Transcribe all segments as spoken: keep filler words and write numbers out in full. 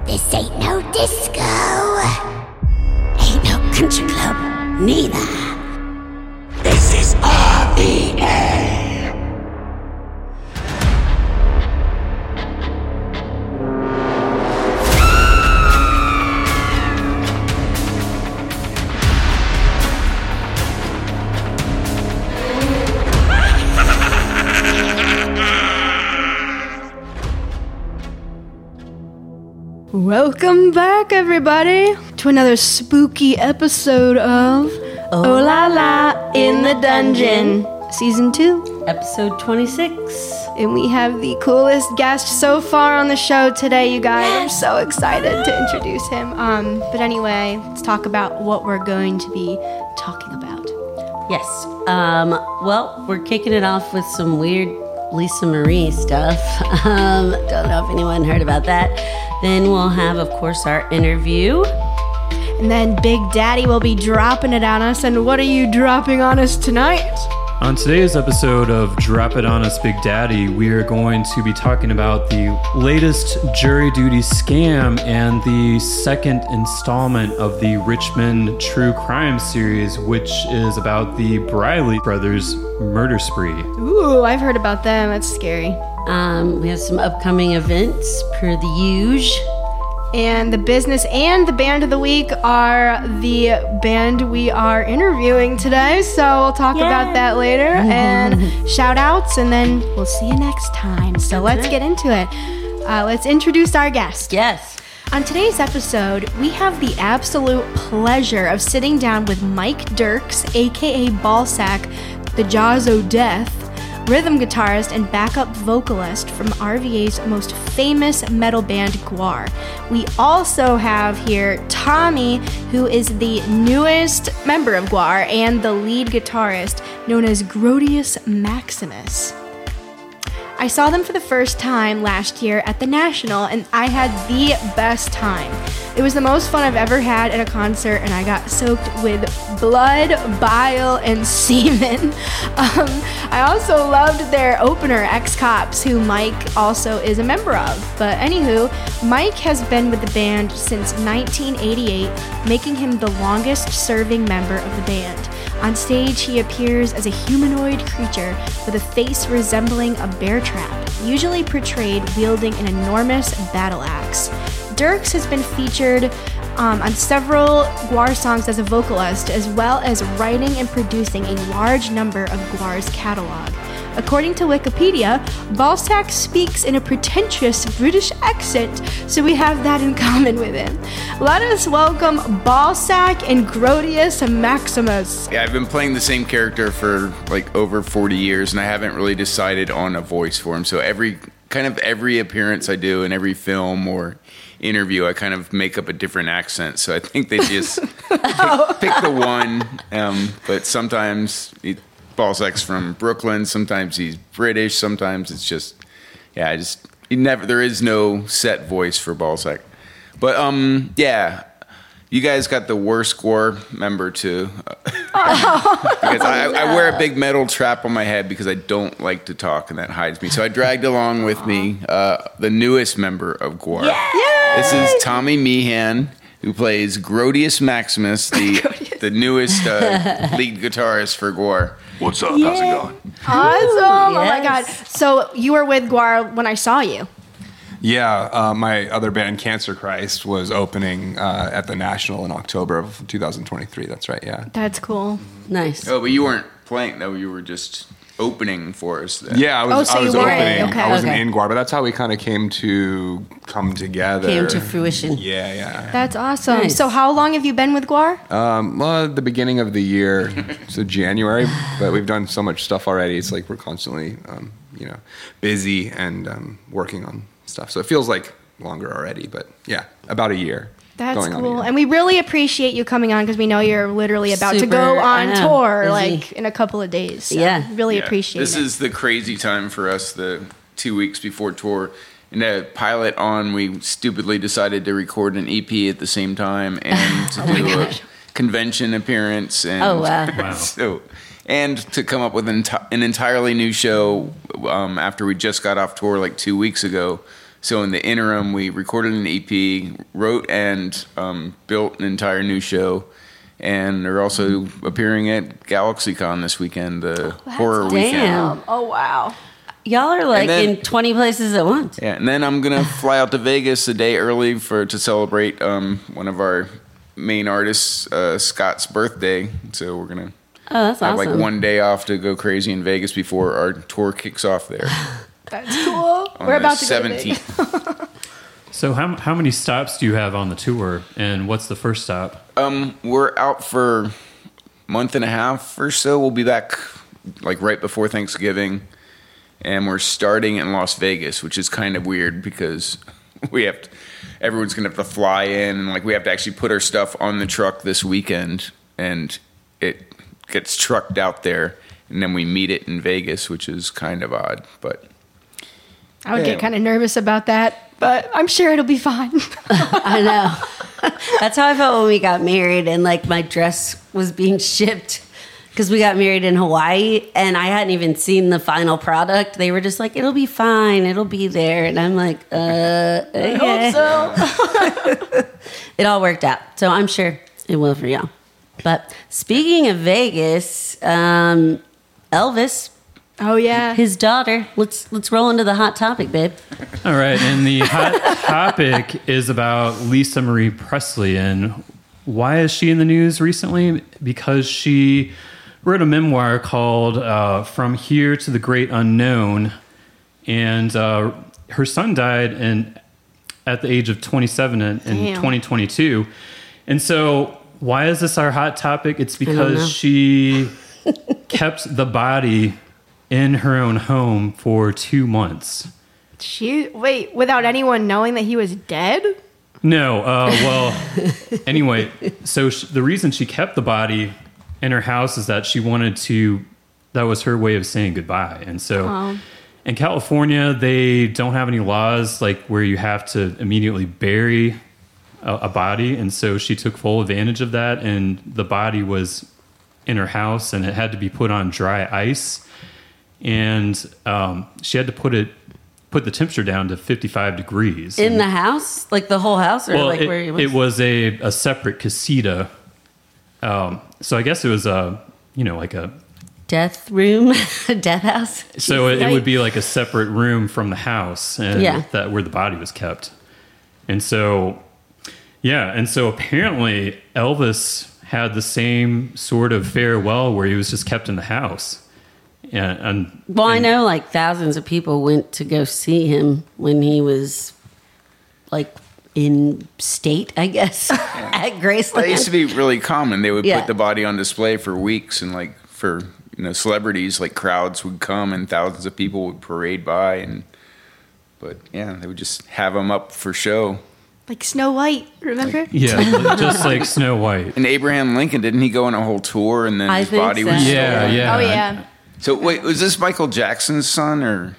This ain't no disco. Ain't no country club, neither. This is R V A. Welcome back, everybody, to another spooky episode of Oh, oh La La in the Dungeon, Season two. Episode twenty-six. And we have the coolest guest so far on the show today, you guys. I'm so excited to introduce him. Um, but anyway, let's talk about what we're going to be talking about. Yes. Um, well, we're kicking it off with some weird Lisa Marie stuff. Um, don't know if anyone heard about that. Then we'll have, of course, our interview. And then Big Daddy will be dropping it on us. And what are you dropping on us tonight? On today's episode of Drop It On Us Big Daddy, we are going to be talking about the latest jury duty scam and the second installment of the Richmond True Crime series, which is about the Briley brothers murder spree. Ooh, I've heard about them. That's scary. Um, we have some upcoming events per the usual. And the business and the band of the week are the band we are interviewing today. So we'll talk Yay. about that later. And shout outs, and then we'll see you next time. So let's get into it. Uh, let's introduce our guest. Yes. On today's episode, we have the absolute pleasure of sitting down with Mike Dirks, aka Ballsack, the Jaws o' Death, rhythm guitarist and backup vocalist from R V A's most famous metal band, Gwar. We also have here Tommy, who is the newest member of Gwar and the lead guitarist, known as Grotius Maximus. I saw them for the first time last year at the National, and I had the best time. It was the most fun I've ever had at a concert, and I got soaked with blood, bile, and semen. Um, I also loved their opener, Ex-Cops, who Mike also is a member of. But anywho, Mike has been with the band since nineteen eighty-eight, making him the longest-serving member of the band. On stage, he appears as a humanoid creature with a face resembling a bear trap, usually portrayed wielding an enormous battle axe. Dirks has been featured um, on several Gwar songs as a vocalist, as well as writing and producing a large number of Gwar's catalog. According to Wikipedia, Ballsack speaks in a pretentious British accent, so we have that in common with him. Let us welcome Ballsack and Grotius Maximus. Yeah, I've been playing the same character for like over forty years, and I haven't really decided on a voice for him. So every kind of every appearance I do in every film or interview, I kind of make up a different accent. So I think they just oh. pick, pick the one. Um, but sometimes it, Ballsack's from Brooklyn. Sometimes he's British. Sometimes it's just, yeah, I just he never. There is no set voice for Ballsack. But um, yeah, you guys got the worst Gwar member too, oh. because I, I wear a big metal trap on my head because I don't like to talk, and that hides me. So I dragged along with me uh, the newest member of Gwar. Yay! This is Tommy Meehan, who plays Grotius Maximus, the the newest uh, lead guitarist for Gwar. What's up? Yay. How's it going? Awesome! Yes. Oh my god! So you were with Gwar when I saw you. Yeah, uh, my other band, Cancer Christ, was opening uh, at the National in October of two thousand twenty-three. That's right, yeah. That's cool. Nice. Oh, but you weren't playing, though. You were just opening for us then. Yeah, I was, oh, so I was you opening. Okay. I wasn't okay. in Gwar, but that's how we kind of came to come together. Came to fruition. Yeah, yeah. That's awesome. Nice. So how long have you been with Gwar? Um, well, at the beginning of the year, so January, but we've done so much stuff already. It's like we're constantly, um, you know, busy and um, working on stuff. So it feels like longer already, but yeah, about a year. That's going on a cool. year. And we really appreciate you coming on because we know you're literally about Super, to go on know, tour busy. like in a couple of days. So Yeah. really Yeah. appreciate this it. This is the crazy time for us, the two weeks before tour. And the pilot on, we stupidly decided to record an E P at the same time and to Oh my do a gosh. convention appearance. And Oh, wow. Wow. so, and to come up with an, enti- an entirely new show um, after we just got off tour like two weeks ago. So in the interim, we recorded an E P, wrote and um, built an entire new show, and they're also appearing at GalaxyCon this weekend, the horror Damn. weekend. Oh, wow. Y'all are like then- in twenty places at once. Yeah, and then I'm gonna fly out to Vegas a day early for to celebrate um, one of our main artists, uh, Scott's birthday. So we're gonna Oh, that's have awesome. like one day off to go crazy in Vegas before our tour kicks off there. That's cool. on We're the about to go to seventeenth. So how how many stops do you have on the tour, and what's the first stop? Um, we're out for a month and a half or so. We'll be back like right before Thanksgiving, and we're starting in Las Vegas, which is kind of weird because we have to, everyone's gonna have to fly in, and like we have to actually put our stuff on the truck this weekend, and it gets trucked out there, and then we meet it in Vegas, which is kind of odd, but. I would Yeah. get kind of nervous about that, but I'm sure it'll be fine. I know. That's how I felt when we got married and like my dress was being shipped because we got married in Hawaii and I hadn't even seen the final product. They were just like, it'll be fine. It'll be there. And I'm like, uh, okay. so. It all worked out. So I'm sure it will for y'all. But speaking of Vegas, um, Elvis, Oh, yeah. his daughter, let's let's roll into the hot topic, babe. All right, and the hot topic is about Lisa Marie Presley, and why is she in the news recently? Because she wrote a memoir called uh, "From Here to the Great Unknown," and uh, her son died in at the age of twenty-seven in, in Damn. twenty twenty-two, and so why is this our hot topic? It's don't know. because she kept the body in her own home for two months. She wait, without anyone knowing that he was dead? No, uh, well, anyway, so sh- the reason she kept the body in her house is that she wanted to, that was her way of saying goodbye. And so Oh. in California, they don't have any laws like where you have to immediately bury a, a body. And so she took full advantage of that. And the body was in her house and it had to be put on dry ice. And um, she had to put it, put the temperature down to fifty-five degrees. In And- the house? Like the whole house? Or well, like it, where he was? it was a, a separate casita. Um, so I guess it was a, you know, like a, Death room? Death house? so it, it would be like a separate room from the house and Yeah. that where the body was kept. And so, yeah. And so apparently Elvis had the same sort of farewell where he was just kept in the house. And, and Well, I and- know like thousands of people went to go see him when he was like in state, I guess, at Graceland. That used to be really common. They would Yeah. put the body on display for weeks, and like for you know celebrities, like crowds would come and thousands of people would parade by, and but yeah, they would just have them up for show. Like Snow White, remember? Yeah, just like Snow White. And Abraham Lincoln, didn't he go on a whole tour and then I his think body so. was still Yeah, there? yeah. Oh, yeah. So wait, was this Michael Jackson's son or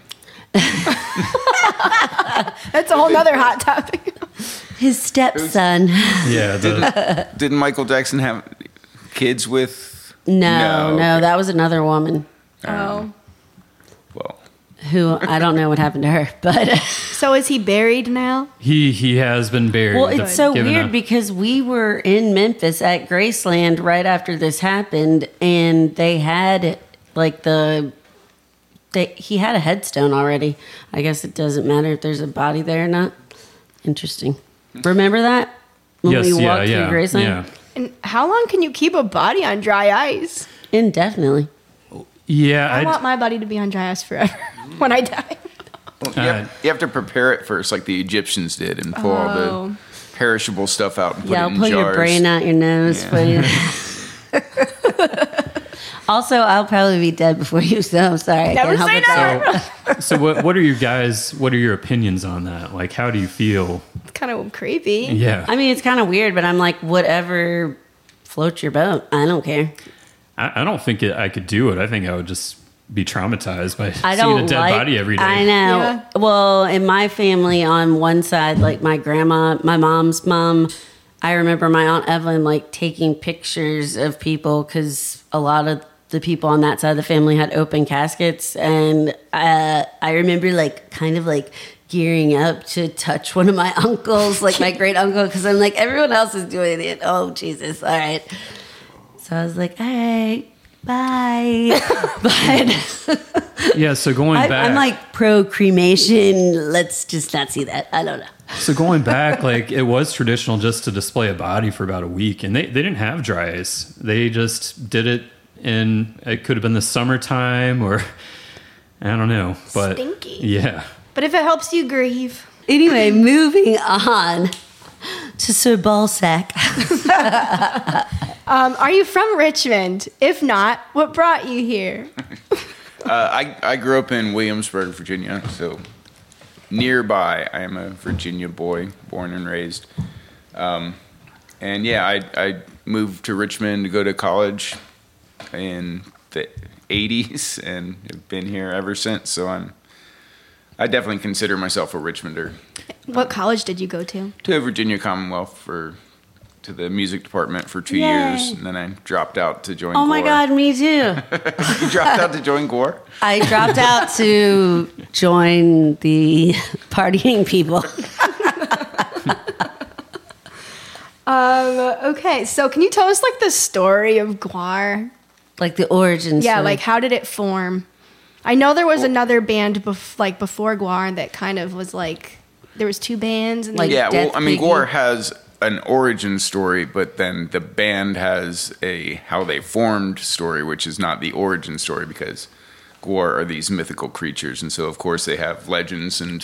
That's a whole nother hot topic. His stepson. Yeah, the, didn't Michael Jackson have kids with? No, no, okay. that was another woman Oh. Well, who I don't know what happened to her, but So is he buried now? he he has been buried. well, it's so given weird up. because we were in Memphis at Graceland right after this happened, and they had like the they he had a headstone already. I guess it doesn't matter if there's a body there or not. Interesting. Remember that when yes, we yeah, walked yeah, through Graceland? yeah. And how long can you keep a body on dry ice? Indefinitely. Yeah, I I'd- want my body to be on dry ice forever when I die. you, have, you have to prepare it first, like the Egyptians did, and pull all Oh. the perishable stuff out and put Yeah, it I'll in pull jars. your brain out your nose. Yeah. But also, I'll probably be dead before you, so I'm sorry. I Never can't help say it there. never. so what what are you guys? What are your opinions on that? Like, how do you feel? It's kind of creepy. Yeah, I mean, it's kind of weird, but I'm like, whatever floats your boat. I don't care. I, I don't think it, I could do it. I think I would just be traumatized by I seeing don't a dead like, body every day. I know. Yeah. Well, in my family, on one side, like my grandma, my mom's mom, I remember my aunt Evelyn like taking pictures of people because a lot of the people on that side of the family had open caskets, and uh, I remember like kind of like gearing up to touch one of my uncles, like my great uncle, because I'm like, everyone else is doing it. Oh, Jesus. All right. So I was like, all right, bye. But Yeah, so going I, back. I'm like pro cremation. Let's just not see that. I don't know. So going back, like it was traditional just to display a body for about a week, and they, they didn't have dry ice. They just did it in, it could have been the summertime or I don't know, but Stinky. yeah. But if it helps you grieve. Anyway, moving on to Sir Ballsack. Um, are you from Richmond? If not, what brought you here? Uh, I, I grew up in Williamsburg, Virginia, so nearby. I am a Virginia boy, born and raised. Um, and yeah, I, I moved to Richmond to go to college in the eighties and have been here ever since. So I'm, I definitely consider myself a Richmonder. What college did you go to? To Virginia Commonwealth for, to the music department for two Yay. years, and then I dropped out to join Oh Gore. my God, me too. You dropped out to join Gore? I dropped out to join the partying people. Um, okay, so can you tell us like the story of Gwar? Like the origin Yeah, story. like how did it form? I know there was another band bef- like before Gwar that kind of was like there was two bands and Like they- Yeah, well, Death I mean, Piggy. Gore has an origin story, but then the band has a how they formed story, which is not the origin story because Gore are these mythical creatures, and so of course they have legends and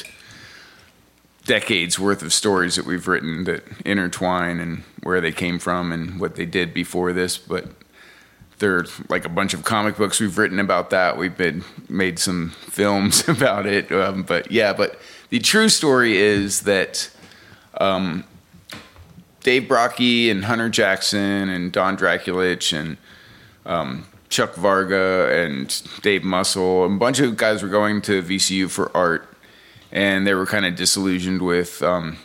decades worth of stories that we've written that intertwine and where they came from and what they did before this. But there's like a bunch of comic books we've written about that. We've been made some films about it, um, but yeah. But the true story is that. Um, Dave Brockie and Hunter Jackson and Don Draculich and um, Chuck Varga and Dave Muscle, a bunch of guys were going to V C U for art, and they were kind of disillusioned with um,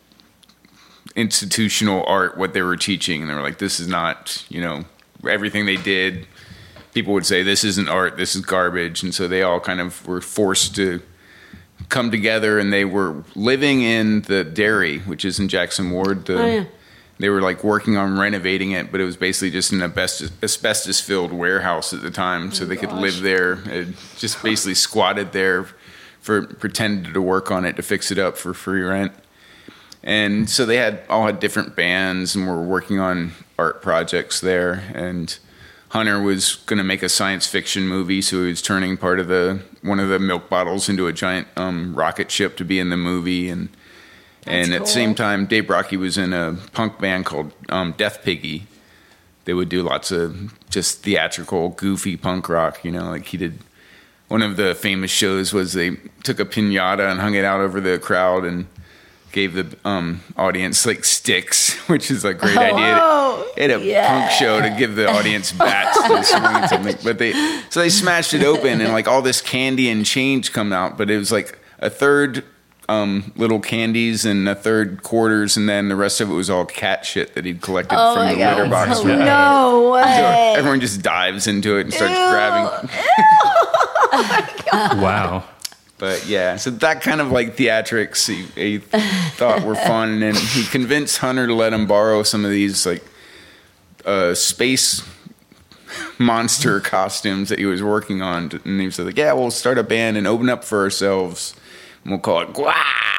institutional art, what they were teaching, and they were like, this is not, you know, everything they did. People would say, this isn't art, this is garbage, and so they all kind of were forced to come together, and they were living in the dairy, which is in Jackson Ward. The, Oh, yeah. They were like working on renovating it, but it was basically just an asbestos, asbestos-filled warehouse at the time, so they could live there. It just basically squatted there, for pretended to work on it to fix it up for free rent. And so they had all had different bands and were working on art projects there. And Hunter was going to make a science fiction movie, so he was turning part of the one of the milk bottles into a giant um, rocket ship to be in the movie. And and at the same time, Dave Brockie was in a punk band called um, Death Piggy. They would do lots of just theatrical, goofy punk rock. You know, like he did. One of the famous shows was they took a piñata and hung it out over the crowd and gave the um, audience like sticks, which is a great idea. They had a Yeah. punk show to give the audience bats to swing at something, but they so they smashed it open and like all this candy and change come out, but it was like a third um, little candies and a third quarters, and then the rest of it was all cat shit that he'd collected Oh from my the God, litter box. that's from- No So way. everyone just dives into it and starts grabbing. Wow. But yeah, so that kind of like theatrics he, he thought were fun, and he convinced Hunter to let him borrow some of these like uh, space monster costumes that he was working on, and he was like, "Yeah, we'll start a band and open up for ourselves, and we'll call it Gwar."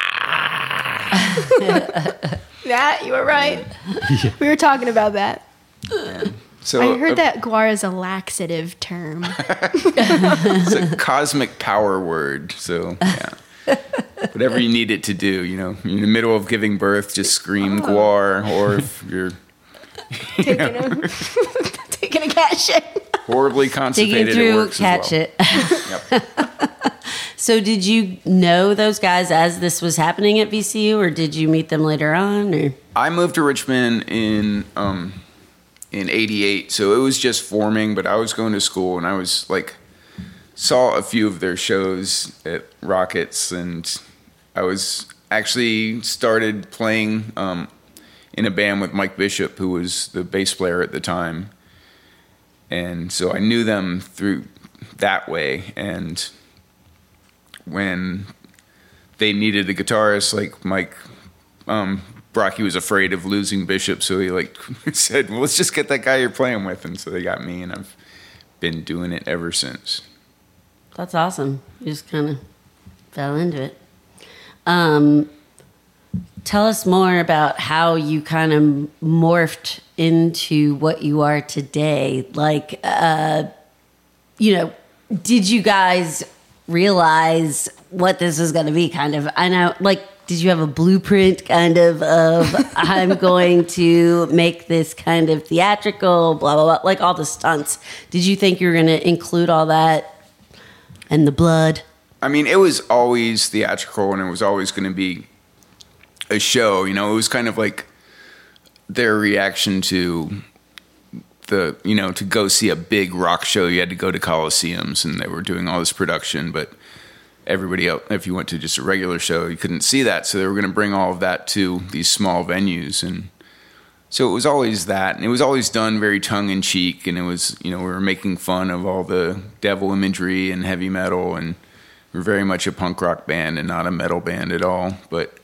Yeah, you were right. We were talking about that. So I heard uh, that Gwar is a laxative term. it's a cosmic power word. So yeah, whatever you need it to do, you know, in the middle of giving birth, just scream Gwar, or if you're taking, a, taking a cat shit. horribly Digging constipated, it through works cat as well. shit. Yep. So did you know those guys as this was happening at V C U, or did you meet them later on? Or I moved to Richmond in um, in eighty-eight, so it was just forming. But I was going to school, and I was like, saw a few of their shows at Rockets, and I was actually started playing um, in a band with Mike Bishop, who was the bass player at the time, and so I knew them through that way. And when they needed a guitarist. Like Mike, um, Brocky was afraid of losing Bishop, so he like said, well, let's just get that guy you're playing with. And so they got me, and I've been doing it ever since. That's awesome. You just kind of fell into it. Um, tell us more about how you kind of morphed into what you are today. Like, uh, you know, did you guys realize what this was going to be? Kind of, I know, like, did you have a blueprint kind of of I'm going to make this kind of theatrical, blah, blah, blah, like all the stunts? Did you think you were going to include all that and the blood? I mean, it was always theatrical, and it was always going to be a show. You know, it was kind of like their reaction to the, you know, to go see a big rock show, you had to go to Coliseums, and they were doing all this production, but everybody else, if you went to just a regular show, you couldn't see that. So they were going to bring all of that to these small venues. And so it was always that. And it was always done very tongue in cheek. And it was, you know, we were making fun of all the devil imagery and heavy metal. And we were very much a punk rock band and not a metal band at all. But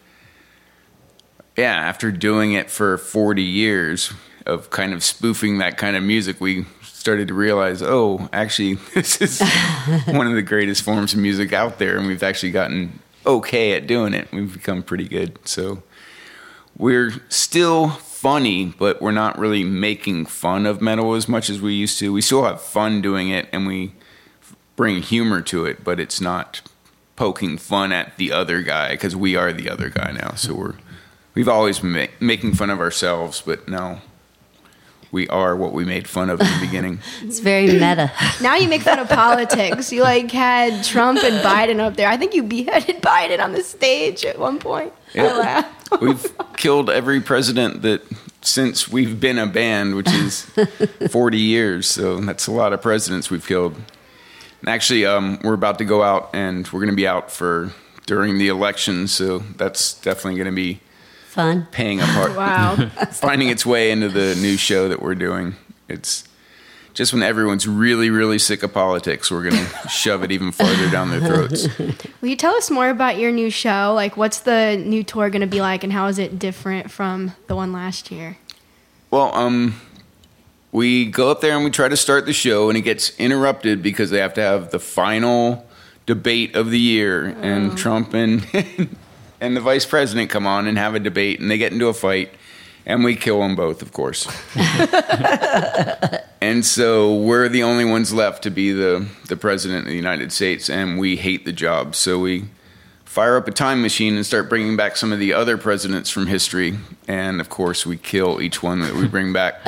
yeah, after doing it for forty years of kind of spoofing that kind of music, we started to realize, oh, actually, this is one of the greatest forms of music out there, and we've actually gotten okay at doing it. We've become pretty good. So we're still funny, but we're not really making fun of metal as much as we used to. We still have fun doing it, and we bring humor to it, but it's not poking fun at the other guy, because we are the other guy now. So we're we've always been ma- making fun of ourselves, but now we are what we made fun of in the beginning. It's very meta. Now you make fun of politics. You like had Trump and Biden up there. I think you beheaded Biden on the stage at one point. Yeah. We've killed every president that since we've been a band, which is forty years. So that's a lot of presidents we've killed. And actually, um, we're about to go out, and we're going to be out for during the election. So that's definitely going to be fun, paying a part. Wow. Finding its way into the new show that we're doing. It's just when everyone's really, really sick of politics, we're going to shove it even farther down their throats. Will you tell us more about your new show? Like, what's the new tour going to be like, and how is it different from the one last year? Well, um, we go up there and we try to start the show, and it gets interrupted because they have to have the final debate of the year, oh. and Trump and and the vice president come on and have a debate, and they get into a fight, and we kill them both, of course. And so we're the only ones left to be the, the president of the United States, and we hate the job. So we fire up a time machine and start bringing back some of the other presidents from history, and of course we kill each one that we bring back.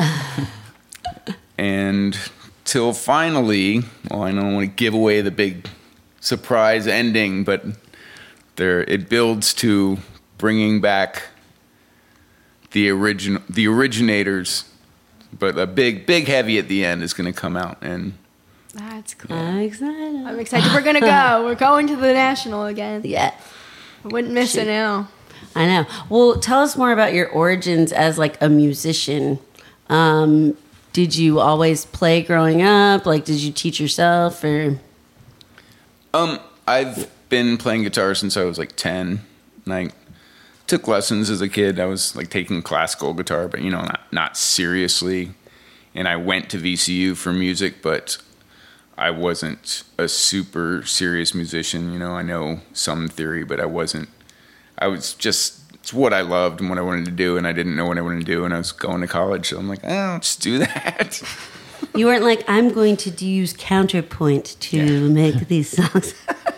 And till finally, well, I don't want to give away the big surprise ending, but there it builds to bringing back the origin the originators, but a big big heavy at the end is going to come out, and that's cool. I'm excited. I'm excited. We're gonna go. We're going to the National again. Yeah, I wouldn't miss Shoot. it now. I know. Well, tell us more about your origins as like a musician. Um, did you always play growing up? Like, did you teach yourself, or? Um, I've been playing guitar since I was like ten. And I took lessons as a kid. I was like taking classical guitar, but you know, not not seriously. And I went to V C U for music, but I wasn't a super serious musician. You know, I know some theory, but I wasn't. I was just, it's what I loved and what I wanted to do, and I didn't know what I wanted to do, and I was going to college, so I'm like, oh, I'll just do that. You weren't like, I'm going to use counterpoint to yeah. make these songs.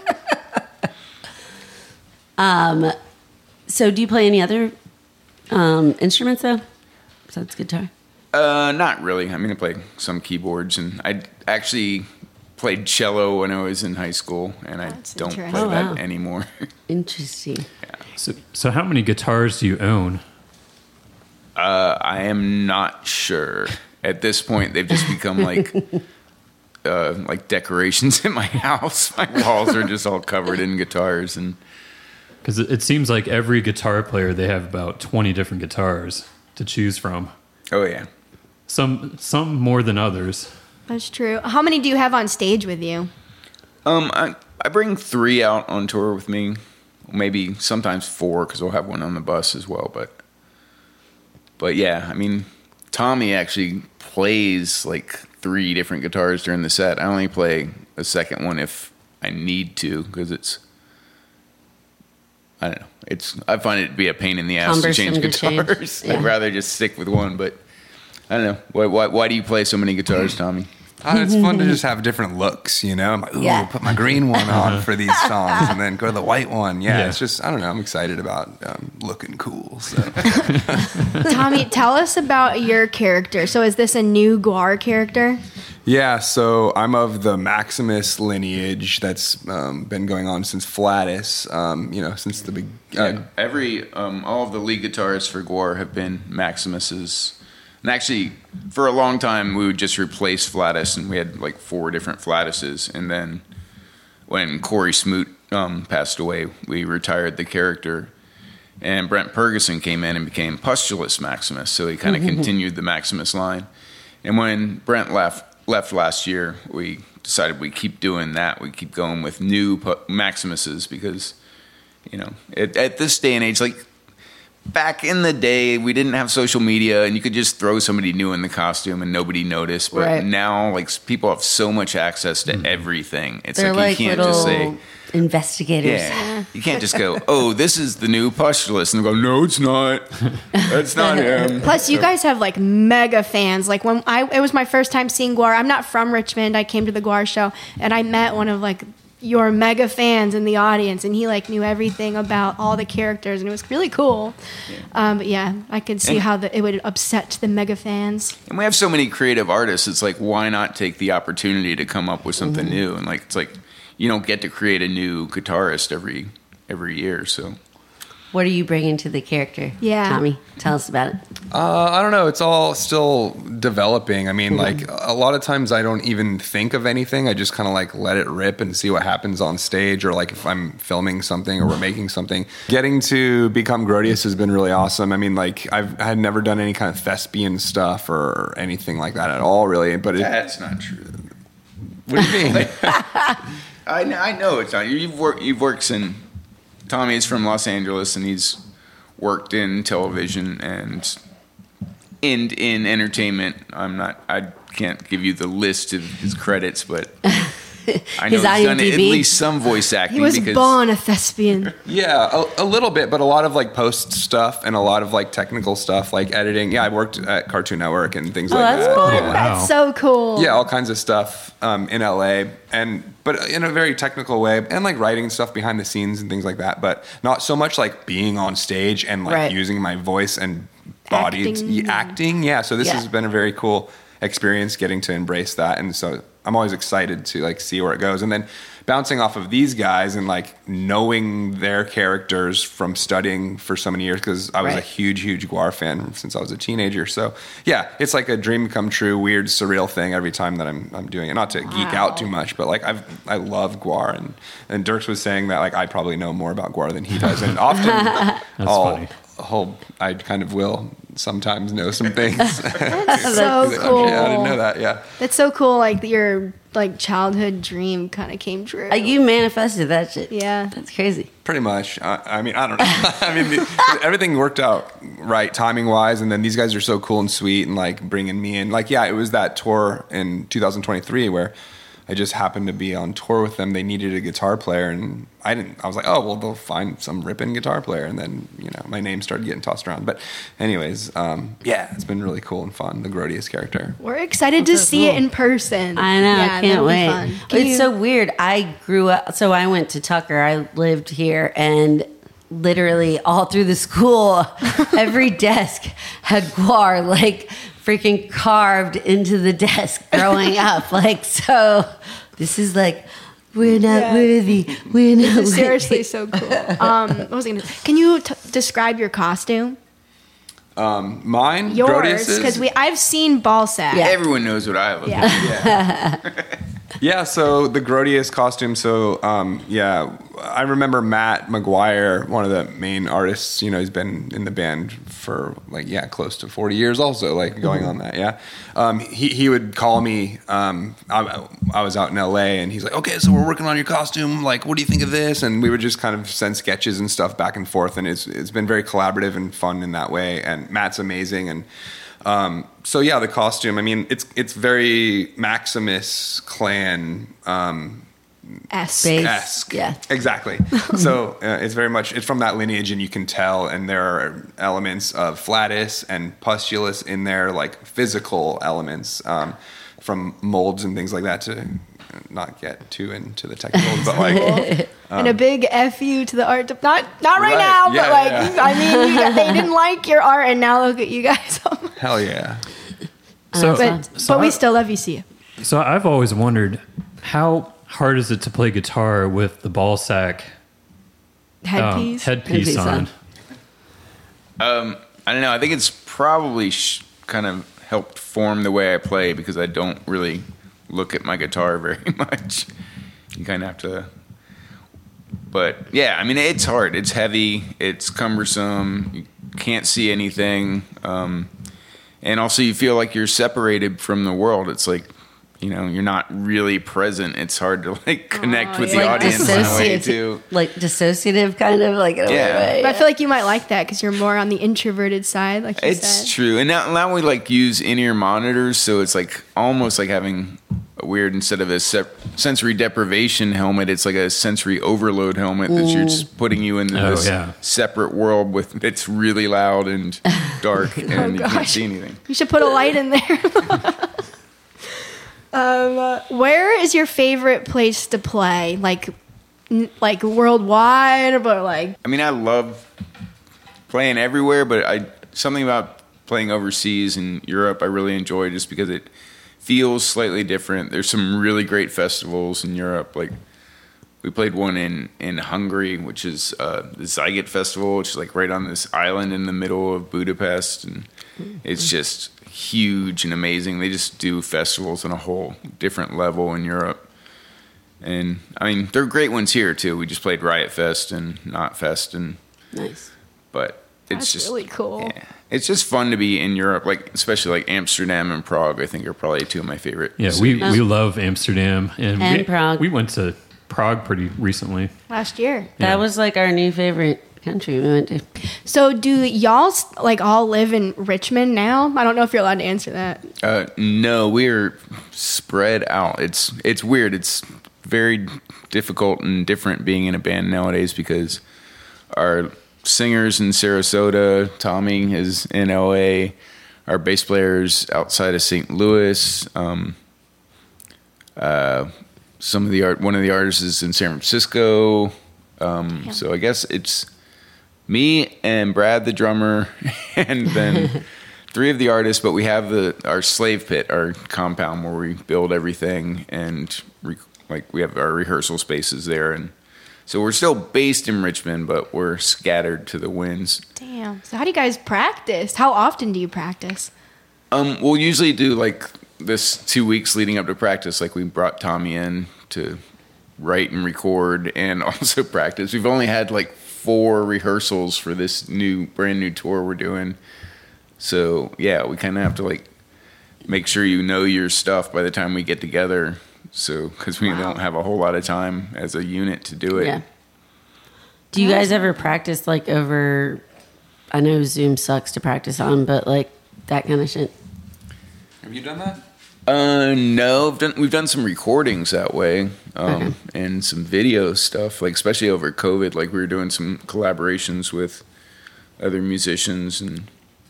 um, so do you play any other um, instruments, though, besides guitar? Uh, not really. I mean, I play some keyboards, and I actually played cello when I was in high school, and I That's don't play Oh, that wow. anymore. Interesting. Yeah. So, so how many guitars do you own? Uh, I am not sure. At this point, they've just become like uh, like decorations in my house. My walls are just all covered in guitars, and Because it, it seems like every guitar player, they have about twenty different guitars to choose from. oh yeah. Some some more than others. That's true. How many do you have on stage with you? Um, I I bring three out on tour with me. maybe sometimes four because we'll have one on the bus as well. But but yeah, I mean, Tommy actually plays like three different guitars during the set. I only play a second one if I need to because it's I don't know. It's I find it to be a pain in the ass to change Cumbersome to change. guitars. Yeah. I'd rather just stick with one. But I don't know. Why, why, why do you play so many guitars, Tommy? Uh, it's fun to just have different looks, you know? I'm like, ooh, Yeah. put my green one on for these songs and then go to the white one. Yeah, Yeah. it's just, I don't know, I'm excited about um, looking cool. So. Tommy, tell us about your character. So is this a new Gwar character? Yeah, so I'm of the Maximus lineage that's um, been going on since Flatus, um, you know, since the big... Uh, Yeah, every um, all of the lead guitarists for Gwar have been Maximus's. And actually, for a long time, we would just replace Flatus, and we had like four different Flatuses. And then when Corey Smoot um, passed away, we retired the character. And Brent Ferguson came in and became Pustulus Maximus, so he kind of continued the Maximus line. And when Brent left left last year, we decided we keep doing that. We keep going with new Pu- Maximuses because, you know, at, at this day and age, like, back in the day, we didn't have social media, and you could just throw somebody new in the costume and nobody noticed. But Right. now, like, people have so much access to everything. It's They're like like, you can't little just say, investigators. yeah, you can't just go, oh, this is the new Pustulus, and go, no, it's not. That's not him. Plus, you guys have like mega fans. Like when I, it was my first time seeing Gwar. I'm not from Richmond. I came to the Gwar show, and I met one of like your mega fans in the audience, and he like knew everything about all the characters, and it was really cool. Um, but yeah, I could see And- how the, it would upset the mega fans. And we have so many creative artists. It's like, why not take the opportunity to come up with something Mm-hmm. new? And like, it's like you don't get to create a new guitarist every every year. So What are you bringing to the character? Yeah. Tommy, tell us about it. Uh, I don't know. It's all still developing. I mean, like a lot of times I don't even think of anything. I just kind of like let it rip and see what happens on stage, or like if I'm filming something or we're making something. Getting to become Grodius has been really awesome. I mean, like I've I had never done any kind of thespian stuff or anything like that at all, really. But it, that's not true. what do you mean? I know, I know it's not. You've worked. You've worked in. Tommy is from Los Angeles, and he's worked in television and in in entertainment. I'm not. I can't give you the list of his credits, but I know His he's done IMDb? at least some voice acting. He was because born a thespian. Yeah, a, a little bit, but a lot of like post stuff and a lot of like technical stuff, like editing. Yeah, I worked at Cartoon Network and things Oh, like that's that. cool. Yeah. That's so cool. Yeah, all kinds of stuff um, in L A, and but in a very technical way, and like writing stuff behind the scenes and things like that. But not so much like being on stage and like Right. using my voice and body Acting. acting. acting. Yeah, so this Yeah. has been a very cool experience getting to embrace that, and so I'm always excited to like see where it goes, and then bouncing off of these guys and like knowing their characters from studying for so many years, because I was Right. a huge, huge Gwar fan since I was a teenager. So yeah, it's like a dream come true, weird, surreal thing every time that I'm I'm doing it. Not to geek out too much, but like I've I love Gwar, and and Dirks was saying that like I probably know more about Gwar than he does, and often I'll, funny. I'll I kind of will sometimes know some things. That's so Like, cool. okay, I didn't know that. Yeah. That's so cool. Like your like childhood dream kind of came true. Uh, you manifested that shit. Yeah. That's crazy. Pretty much. I, I mean, I don't know. I mean, the, everything worked out right timing wise, and then these guys are so cool and sweet, and like bringing me in. Like, yeah, it was that tour in two thousand twenty-three where I just happened to be on tour with them. They needed a guitar player, and I didn't. I was like, oh well, they'll find some ripping guitar player, and then you know my name started getting tossed around. But anyways, um, yeah, it's been really cool and fun. The Grodius character. We're excited to see it in person. I know. Yeah, I can't that'll be wait. fun. Can It's you- so weird. I grew up. So I went to Tucker. I lived here, and literally all through the school, every desk had Gwar like freaking carved into the desk growing up. Like, so this is like, we're not Yeah. worthy. We're not This is worthy. seriously so cool. Um, what was I gonna? Can you t- describe your costume? Mine, Yours, Grodius's? because we I've seen Ballsack. Yeah. everyone knows what I look Yeah. like. Yeah, so the Grodius costume. So um, yeah, I remember Matt McGuire, one of the main artists, you know, he's been in the band for like, yeah, close to forty years also, like going mm-hmm. on that. Yeah. Um, he, he would call me, um, I, I was out in L A and he's like, okay, so we're working on your costume. Like, what do you think of this? And we would just kind of send sketches and stuff back and forth. And it's, it's been very collaborative and fun in that way. And Matt's amazing. And, um, so yeah, the costume, I mean, it's, it's very Maximus Clan, um, esque. esque. Yeah. Exactly. So uh, it's very much, it's from that lineage and you can tell, and there are elements of Flatus and Pustulus in there, like physical elements um, from molds and things like that, to not get too into the technicals, but like... Um, and a big F you to the art, de- not not right, Right. now, Yeah, but like, yeah. I mean, you got, they didn't like your art and now look at you guys. Hell yeah. So, but so but we I- still love you, see you. So I've always wondered, how hard is it to play guitar with the ball sack um, Headpiece. headpiece Headpiece on? on. Um, I don't know. I think it's probably sh- kind of helped form the way I play, because I don't really look at my guitar very much. You kind of have to. But yeah, I mean, it's hard. It's heavy. It's cumbersome. You can't see anything. Um, and also, you feel like you're separated from the world. It's like, you know, you're not really present. It's hard to like connect Oh, with yeah. the Like audience in a way dissociative- too. Like dissociative, kind of like in a Yeah. way. But I feel like you might like that because you're more on the introverted side, like you It's said. true. And now, now we like use in-ear monitors, so it's like almost like having a weird, instead of a sep- sensory deprivation helmet, it's like a sensory overload helmet that you're just putting you into Oh, this yeah. separate world with, it's really loud and dark and you can't gosh. see anything. You should put a light in there. um, uh, where is your favorite place to play? Like, n- like worldwide, but like, I mean, I love playing everywhere, but I something about playing overseas in Europe I really enjoy, just because it feels slightly different. There's some really great festivals in Europe. Like, we played one in, in Hungary, which is uh, the Zyget Festival, which is like right on this island in the middle of Budapest, and it's just huge and amazing. They just do festivals on a whole different level in Europe. And I mean, they're great ones here too. We just played Riot Fest and Not Fest, and Nice. but it's That's just really cool. Yeah, it's just fun to be in Europe, like especially like Amsterdam and Prague. I think are probably two of my favorite. Yeah, we, cities. we love Amsterdam. And, And we, Prague. We went to Prague pretty recently. last year. Yeah. That was like our new favorite country we went to. So, do y'all like all live in Richmond now? I don't know if you're allowed to answer that. Uh, no, we're spread out. It's it's weird. It's very difficult and different being in a band nowadays, because our singer's in Sarasota, Tommy is in L A, our bass player's outside of Saint Louis. Um, uh, some of the art, one of the artists is in San Francisco. Um, so I guess it's me and Brad, the drummer, and then three of the artists. But we have the our slave pit, our compound where we build everything, and re- like we have our rehearsal spaces there, and so we're still based in Richmond, but we're scattered to the winds. Damn. So, how do you guys practice? How often do you practice? Um, we'll usually do like this two weeks leading up to practice. Like, we brought Tommy in to write and record and also practice. We've only had like four rehearsals for this new, brand new tour we're doing. So yeah, we kind of have to like make sure you know your stuff by the time we get together. So, because we Wow. don't have a whole lot of time as a unit to do it. Yeah. Do you guys ever practice like over? I know Zoom sucks to practice on, but like that kind of shit. Have you done that? Uh, no, we've done, we've done some recordings that way, um, Okay. and some video stuff, like especially over COVID, like we were doing some collaborations with other musicians, and,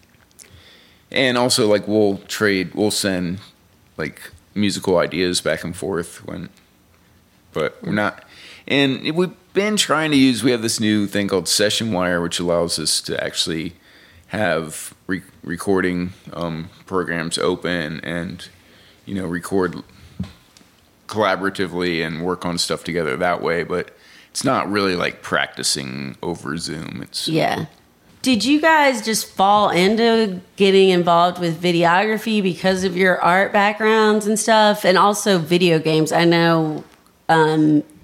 and also like we'll trade, we'll send like musical ideas back and forth when, but we're not, and we've been trying to use, we have this new thing called Session Wire, which allows us to actually have re- recording, um, programs open and, you know, record collaboratively and work on stuff together that way, but it's not really like practicing over Zoom. It's Yeah. Did you guys just fall into getting involved with videography because of your art backgrounds and stuff, and also video games? I know um,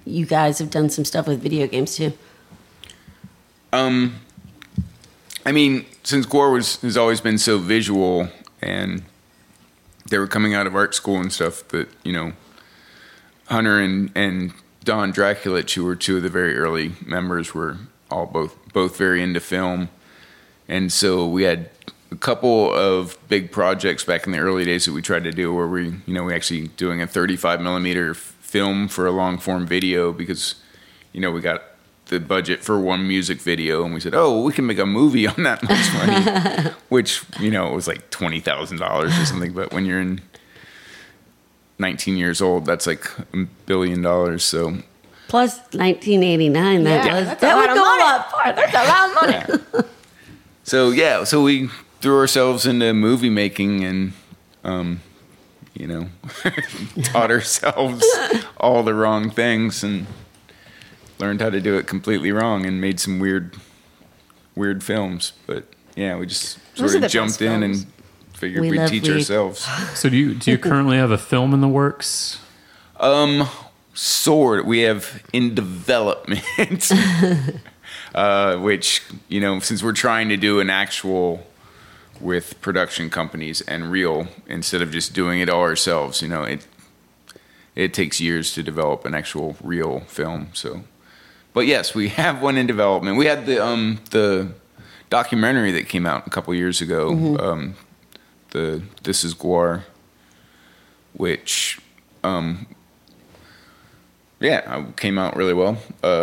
you guys have done some stuff with video games too. Um, I mean, since Gwar was has always been so visual, and they were coming out of art school and stuff, that you know, Hunter and and Don Draculich, who were two of the very early members, were all both both very into film, and so we had a couple of big projects back in the early days that we tried to do, where we you know we actually doing a thirty-five millimeter film for a long form video, because you know we got the budget for one music video, and we said, oh, we can make a movie on that much money, which, you know, it was like twenty thousand dollars or something. But when you're in nineteen years old, that's like a billion dollars. So plus nineteen eighty-nine, that Yeah, was, that's that a would lot of go money. a lot far. That's a lot of money. So yeah, so we threw ourselves into movie making, and um, you know, taught ourselves all the wrong things, and learned how to do it completely wrong, and made some weird, weird films. But yeah, we just Those sort are the of jumped best in films. and figured We we'd love teach weed. ourselves. So do you do you currently have a film in the works? Um, sort. We have in development, uh, which you know, since we're trying to do an actual with production companies and real instead of just doing it all ourselves, you know, it it takes years to develop an actual real film. So, but yes, we have one in development. We had the um the documentary that came out a couple years ago. Mm-hmm. Um, the This Is Gwar, which um. Yeah, it came out really well. Uh,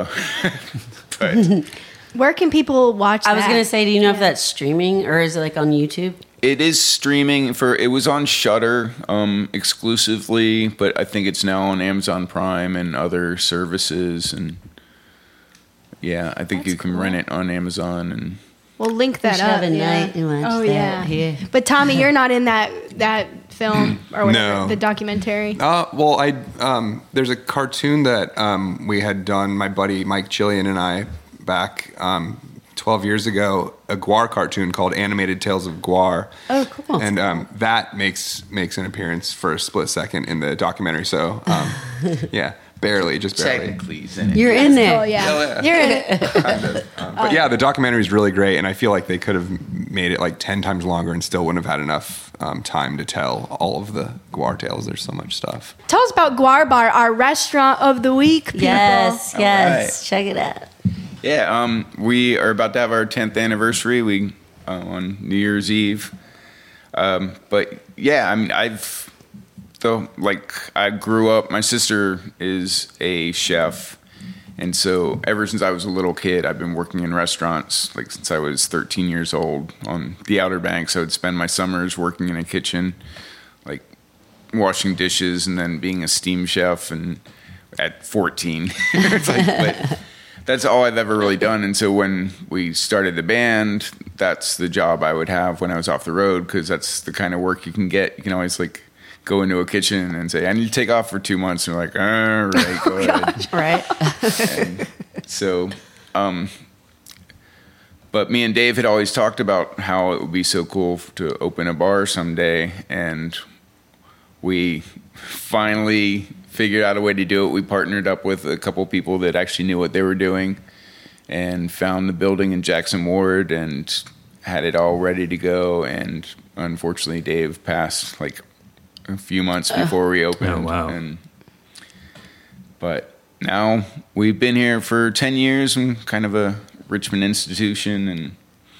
but Where can people watch I was that? going to say, do you know if that's streaming or is it like on YouTube? it is streaming for. It was on Shudder um, exclusively, but I think it's now on Amazon Prime and other services. And yeah, I think That's you can cool. rent it on Amazon. And We'll link We that should up. have a yeah. night and watch oh that yeah. here. But Tommy, you're not in that that film or whatever, No. the documentary. Uh, well, I um, there's a cartoon that um, we had done, my buddy Mike Chillian and I, back um, twelve years ago, a Gwar cartoon called Animated Tales of Gwar. Oh, cool. And um, that makes makes an appearance for a split second in the documentary. So, um, yeah, barely, just barely. technically, he's in it. You're in there. Oh yeah. Hell yeah. You're in it. Kind of. Um, but yeah, the documentary is really great, and I feel like they could have made it like ten times longer and still wouldn't have had enough um, time to tell all of the Gwar tales. There's so much stuff. Tell us about Gwar Bar, our restaurant of the week. People. Yes, All yes. right. Check it out. Yeah, um, we are about to have our tenth anniversary. We uh, on New Year's Eve. Um, but yeah, I mean, I've though like I grew up. My sister is a chef, and so ever since I was a little kid, I've been working in restaurants. Like since I was thirteen years old on the Outer Banks, I would spend my summers working in a kitchen, like washing dishes, and then being a steam chef. And at fourteen, it's like, but that's all I've ever really done. And so when we started the band, that's the job I would have when I was off the road, because that's the kind of work you can get. You can always like go into a kitchen and say, I need to take off for two months. And they're like, all right, go ahead. Right. And so, um, but me and Dave had always talked about how it would be so cool to open a bar someday. And we finally figured out a way to do it. We partnered up with a couple people that actually knew what they were doing and found the building in Jackson Ward and had it all ready to go. And unfortunately, Dave passed like a few months before we opened. Oh, wow. And, but now we've been here for ten years and kind of a Richmond institution, and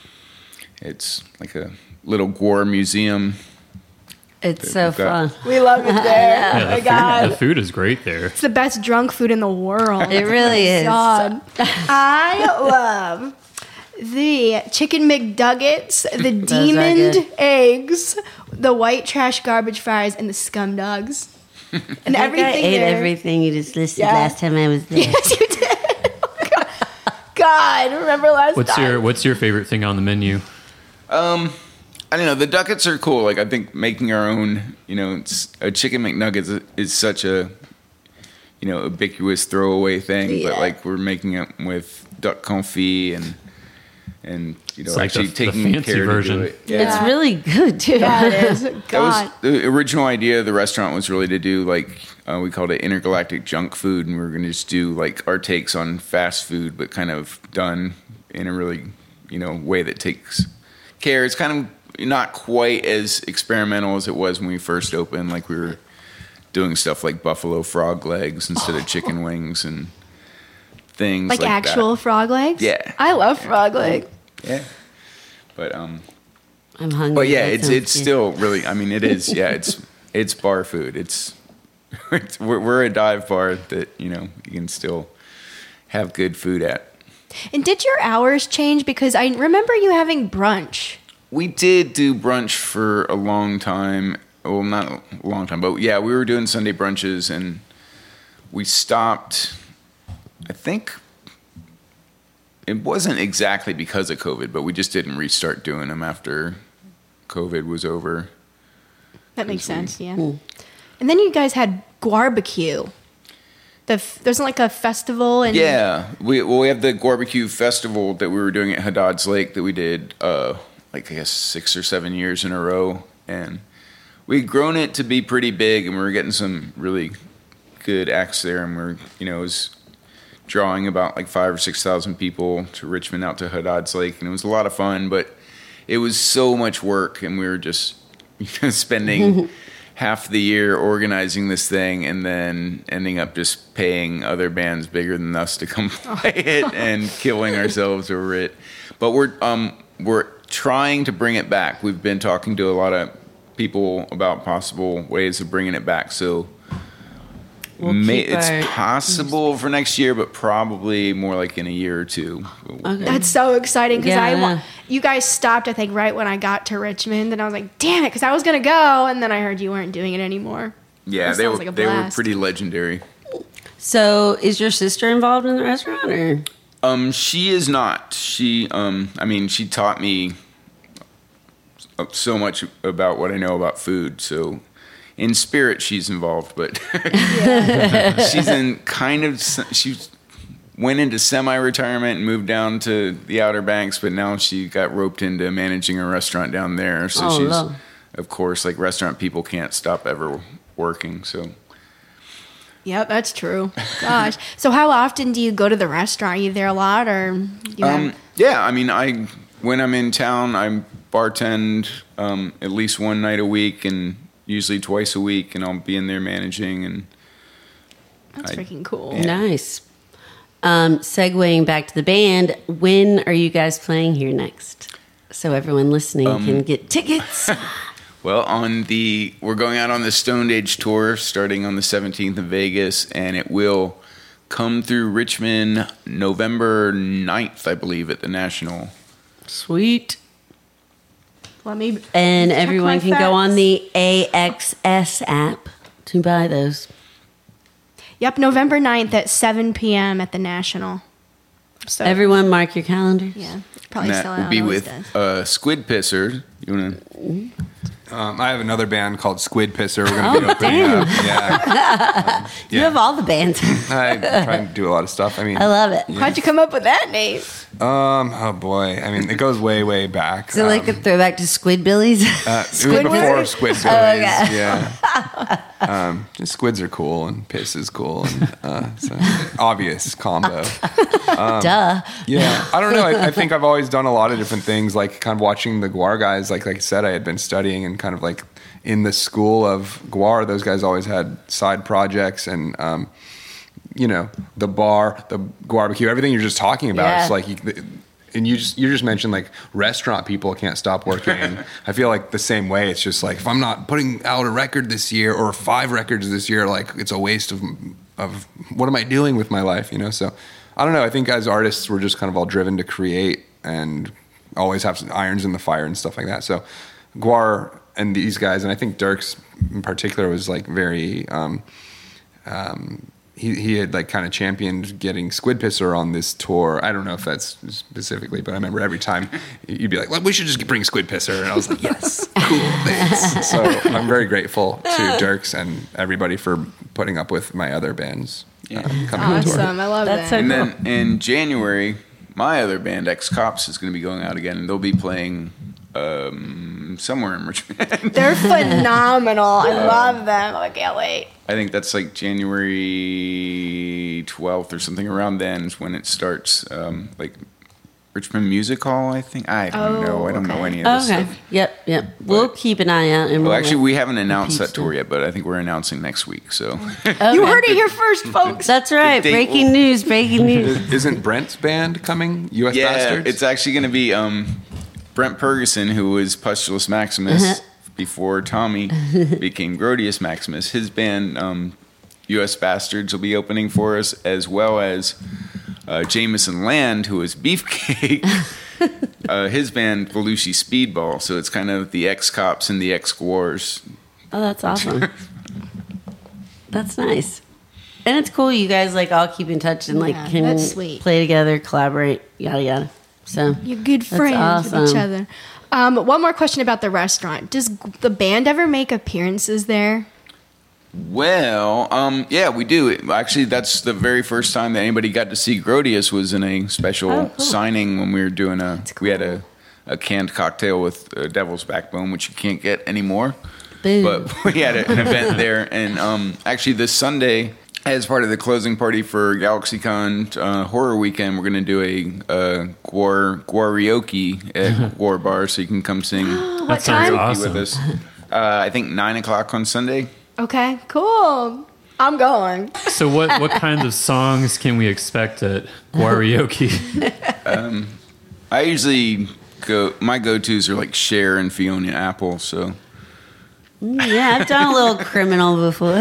it's like a little Gwar museum. It's so We've got- fun. We love it there. Yeah, oh the, my food, God. the food is great there. It's the best drunk food in the world. It really is. God. I love the chicken McDuggets, the are demoned good. eggs, the white trash garbage fries, and the scum dogs. And I think everything I ate there. everything you just listed Yeah. last time I was there. Yes, you did. Oh, God. God, remember last What's time? your What's your favorite thing on the menu? Um, I don't know. The Ducats are cool. Like I think making our own, you know, it's, a chicken McNuggets is, is such a, you know, ubiquitous throwaway thing. Yeah. But like we're making it with duck confit and and you know It's like actually the- the taking fancy care version. to do it. Yeah. It's really good too. Yeah, it is. That God. was the original idea of the restaurant was really to do like uh, we called it intergalactic junk food, and we were going to just do like our takes on fast food, but kind of done in a really you know way that takes care. It's kind of not quite as experimental as it was when we first opened. Like we were doing stuff like buffalo frog legs instead of chicken wings and things Like, like actual that. frog legs? Yeah. I love frog legs. Yeah, but um. I'm hungry. But yeah, That it's sounds it's good. still really. I mean, it is. Yeah, it's it's bar food. It's, it's we're, we're a dive bar that you know you can still have good food at. And did your hours change? Because I remember you having brunch. We did do brunch for a long time. Well, not a long time, but yeah, we were doing Sunday brunches, and we stopped. I think it wasn't exactly because of COVID, but we just didn't restart doing them after COVID was over. That makes Because we- sense, yeah. And then you guys had Guarbecue. The f- there's like a festival and Yeah, we well we have the barbecue festival that we were doing at Haddad's Lake that we did uh, like I guess six or seven years in a row, and we'd grown it to be pretty big, and we were getting some really good acts there, and we're you know it was drawing about like five or six thousand people to Richmond out to Haddad's Lake, and it was a lot of fun, but it was so much work, and we were just you know, spending half the year organizing this thing and then ending up just paying other bands bigger than us to come play it and killing ourselves over it. But we're um we're trying to bring it back. We've been talking to a lot of people about possible ways of bringing it back. So We'll may, keep it's our- possible for next year, but probably more like in a year or two. Okay. that's so exciting because I wa- Yeah. you guys stopped I think right when I got to Richmond and I was like, damn it, because I was gonna go and then I heard you weren't doing it anymore. Yeah, That they sounds were like a they were blast. pretty legendary. So, is your sister involved in the restaurant, or Um, she is not. She, um, I mean, she taught me so much about what I know about food. So, in spirit, she's involved, but she's in kind of. She went into semi-retirement and moved down to the Outer Banks, but now she got roped into managing a restaurant down there. So Oh, she's, no. of course, like restaurant people can't stop ever working. So. Yep, that's true. Gosh. So how often do you go to the restaurant? Are you there a lot or you Um, have yeah, I mean, I when I'm in town, I bartend um, at least one night a week, and usually twice a week, and I'll be in there managing. And that's I- freaking cool. nice? Um, segueing back to the band, when are you guys playing here next? So everyone listening Um, can get tickets. well, on the we're going out on the Stoned Age tour starting on the seventeenth in Vegas, and it will come through Richmond November ninth, I believe, at the National. Sweet. Let me And check everyone my can go on facts. the A X S app to buy those. Yep, November ninth at seven p.m. at the National. So Everyone mark your calendars. yeah, probably And that selling will out be those with days. uh, Squid Pisser. You wanna? Um, I have another band called Squid Pisser. We're going to be Oh, opening damn. up. Yeah, You have all the bands. I'm trying to do a lot of stuff. I mean, I love it. How'd you come up with that name? Um, oh boy. I mean, it goes way, way back. So like a um, throwback to Squidbillies. uh, it was before Squidward? Squid Billies. okay. Yeah. Um, just squids are cool and piss is cool and uh, so obvious combo. Duh. Yeah, I don't know. I, I think I've always done a lot of different things, like kind of watching the Guar guys. Like like I said, I had been studying and kind of like in the school of Guar. Those guys always had side projects and. Um, you know, the bar, the barbecue, everything you're just talking about. Yeah. It's like, you, and you just you just mentioned like restaurant people can't stop working. I feel like the same way. It's just like if I'm not putting out a record this year or five records this year, like it's a waste of of what am I doing with my life? You know. So I don't know. I think as artists, we're just kind of all driven to create and always have some irons in the fire and stuff like that. So Guar and these guys, and I think Dirks in particular was like very. Um, um, He he had like kind of championed getting Squid Pisser on this tour. I don't know if that's specifically, but I remember every time you'd be like, well, we should just bring Squid Pisser. And I was like, yes, cool, thanks. So I'm very grateful to Dirks and everybody for putting up with my other bands uh, coming on tour. Awesome, I love That's that. so And then in January, my other band, Ex Cops, is going to be going out again. They'll be playing um, somewhere in Richmond. They're phenomenal. I love them. I can't wait. I think that's like January twelfth or something. Around then is when it starts. Um, like Richmond Music Hall, I think. I don't Oh, know. I don't know okay. any of this Okay. stuff. Yep. Yep. We'll keep an eye out. And Well, we'll actually, we haven't announced that pizza. tour yet, but I think we're announcing next week. So You heard it here first, folks. That's right. date Breaking will- news. Breaking news. Isn't Brent's band coming? U S yeah, Bastards? it's actually going to be um, Brent Ferguson, who was Pustulus Maximus Uh-huh. before Tommy became Grodius Maximus. His band, um, U S Bastards, will be opening for us, as well as uh, Jameson Land, who was Beefcake. uh, his band, Belushi Speedball. So it's kind of the ex-cops and the ex-wars. Oh, that's awesome. That's nice. And it's cool you guys like all keep in touch and like Yeah, can that's sweet. play together, collaborate, yada yada. So You're good That's friends with each awesome. other. Um, one more question about the restaurant. Does the band ever make appearances there? Well, um, yeah, we do. It- Actually, that's the very first time that anybody got to see Grodius was in a special Oh, cool. signing when we were doing a. We had a, a canned cocktail with uh, Devil's Backbone, which you can't get anymore. Boo. But we had a, an event there, and um, actually this Sunday, as part of the closing party for GalaxyCon uh, Horror Weekend, we're going to do a uh, guar guarioke at War Bar, so you can come sing What sounds time? awesome. with us. Uh, I think nine o'clock on Sunday. Okay, cool. I'm going. So what what kinds of songs can we expect at Guarioke? I usually go. My go-tos are like Cher and Fiona Apple. So yeah, I've done a little criminal before.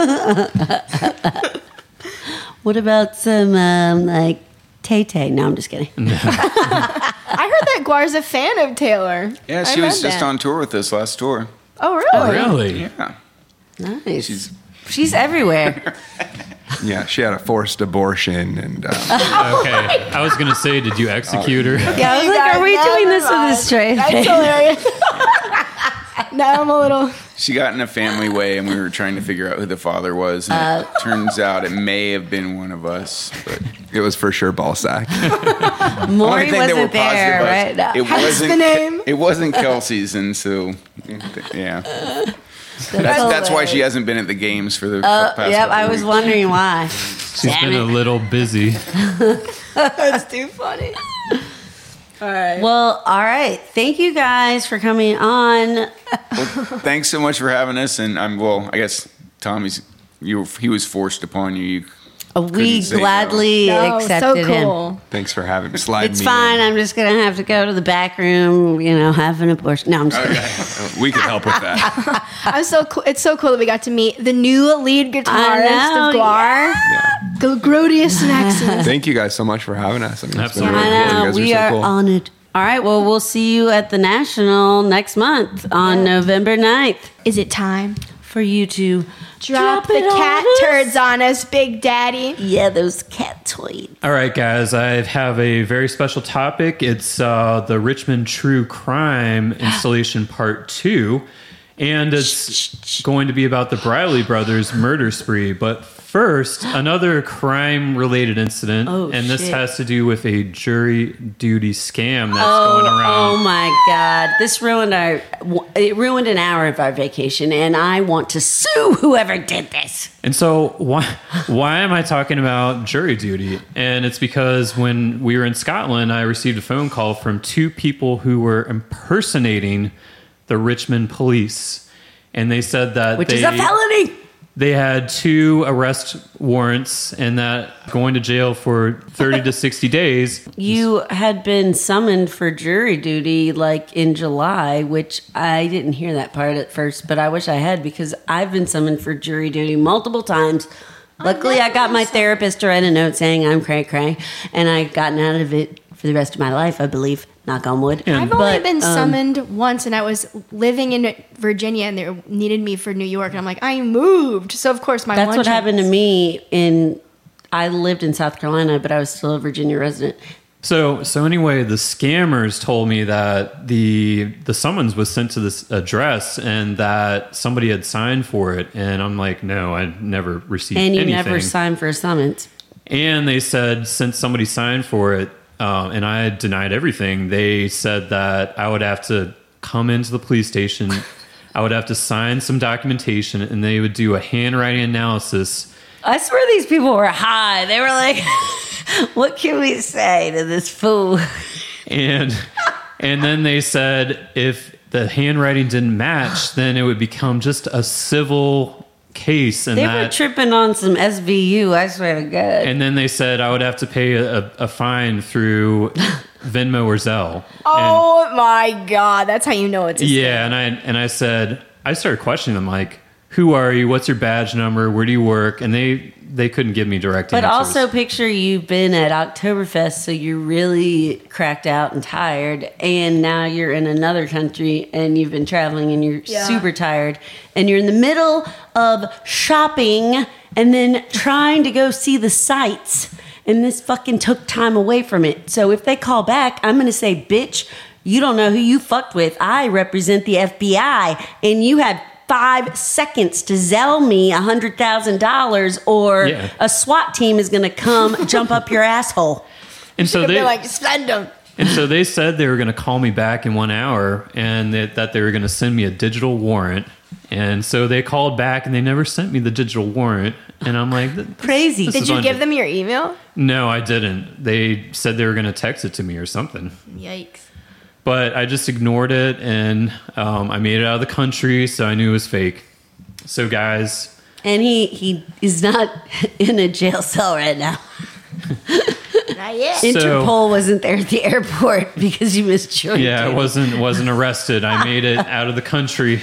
What about some um, like Tay Tay? No, I'm just kidding. I heard that Guar's a fan of Taylor. yeah, I she was read just that. on tour with us last tour. Oh, really? Really? Yeah, Nice. she's She's everywhere. Yeah, she had a forced abortion, and uh, Okay. I was gonna say, did you execute her? Yeah, I was You like, guys are we never doing this with mind. a straight That's face? hilarious. Now I'm a little. she got in a family way, and we were trying to figure out who the father was. And Uh. it turns out it may have been one of us, but it was for sure Ballsack. Maury only thing they were wasn't there, positive right? was No. it Hence wasn't the name. it wasn't Kelsey's, and so yeah, that's, that's why she hasn't been at the games for the Uh, past yep, couple I was weeks. wondering why. She's Damn been a it. little busy. That's too funny. All right. Well, all right. Thank you guys for coming on. Thanks so much for having us, and I'm well. I guess Tommy's you. He was forced upon you. you We couldn't say no. gladly No, accepted so him. cool. Thanks for having me. Slide It's me fine. in. I'm just gonna have to go to the back room. You know, have an abortion. No, I'm just kidding. Uh, We could help with that. I'm so cool. It's so cool that we got to meet the new lead guitarist I of know, Guar, Yeah. the Grodius Maximus. Thank you guys so much for having us. I mean, it's been Absolutely. really I cool. know. You guys We are are so cool. honored. All right. Well, we'll see you at the National next month on November ninth Is it time? for you to Drop, the it on cat us. turds on us, Big Daddy. Yeah, those cat toys. All right, guys, I have a very special topic. It's uh, the Richmond True Crime installation part two, and it's going to be about the Briley brothers murder spree. But first, another crime-related incident, Oh, and this shit. has to do with a jury duty scam that's Oh, going around. oh my God! This ruined our. It ruined an hour of our vacation, and I want to sue whoever did this. And so why why am I talking about jury duty? And it's because when we were in Scotland, I received a phone call from two people who were impersonating the Richmond police. And they said that Which they, is a felony. they had two arrest warrants and that going to jail for thirty to sixty days. You had been summoned for jury duty like in July, which I didn't hear that part at first, but I wish I had because I've been summoned for jury duty multiple times. Luckily, I got my therapist to write a note saying I'm cray cray, and I gotten out of it for the rest of my life, I believe. Knock on wood. Yeah. I've only But, been um, summoned once, and I was living in Virginia, and they needed me for New York, and I'm like, I moved, so of course my That's what lunch happened to me in. I lived in South Carolina, but I was still a Virginia resident. So so anyway, the scammers told me that the the summons was sent to this address and that somebody had signed for it, and I'm like, no, I never received And you anything. never signed for a summons. And they said since somebody signed for it, um, and I denied everything. They said that I would have to come into the police station, I would have to sign some documentation, and they would do a handwriting analysis. I swear these people were high. They were like, what can we say to this fool? And and then they said if the handwriting didn't match, then it would become just a civil case. And They that, were tripping on some S V U, I swear to God. And then they said I would have to pay a, a fine through Venmo or Zelle. Oh my God, that's how you know it's a And, yeah, and I and I said, I started questioning them, like, who are you? What's your badge number? Where do you work? And they they couldn't give me direct But answers. also picture you've been at Oktoberfest, so you're really cracked out and tired, and now you're in another country and you've been traveling and you're Yeah. super tired, and you're in the middle of shopping and then trying to go see the sights, and this fucking took time away from it. So if they call back, I'm going to say, bitch, you don't know who you fucked with. I represent the F B I, and you had five seconds to Zelle me one hundred thousand dollars or Yeah. a SWAT team is going to come jump up your asshole. and so They'd they be like, send them. and so they said they were going to call me back in one hour, and that, that they were going to send me a digital warrant. And so they called back, and they never sent me the digital warrant. And I'm like, this- Crazy. this Did is you unde- give them your email? No, I didn't. They said they were going to text it to me or something. Yikes. But I just ignored it, and um, I made it out of the country, so I knew it was fake. So, guys, And he, he is not in a jail cell right now. Not yet. So- Interpol wasn't there at the airport because you misjoined. yeah, I him. wasn't wasn't arrested. I made it out of the country.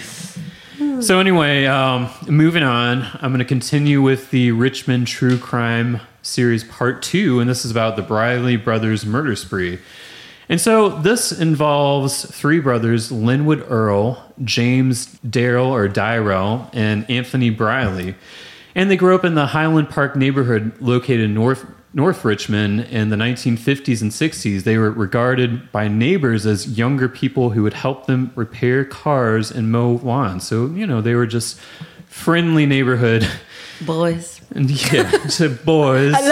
So anyway, um, moving on, I'm going to continue with the Richmond True Crime Series Part Two, and this is about the Briley brothers murder spree. And so this involves three brothers, Linwood Earl, James Darrell or Dyrell, and Anthony Briley. And they grew up in the Highland Park neighborhood located in North North Richmond in the nineteen fifties and sixties. They were regarded by neighbors as younger people who would help them repair cars and mow lawns. So, you know, they were just friendly neighborhood. Boys. And yeah, to boys. I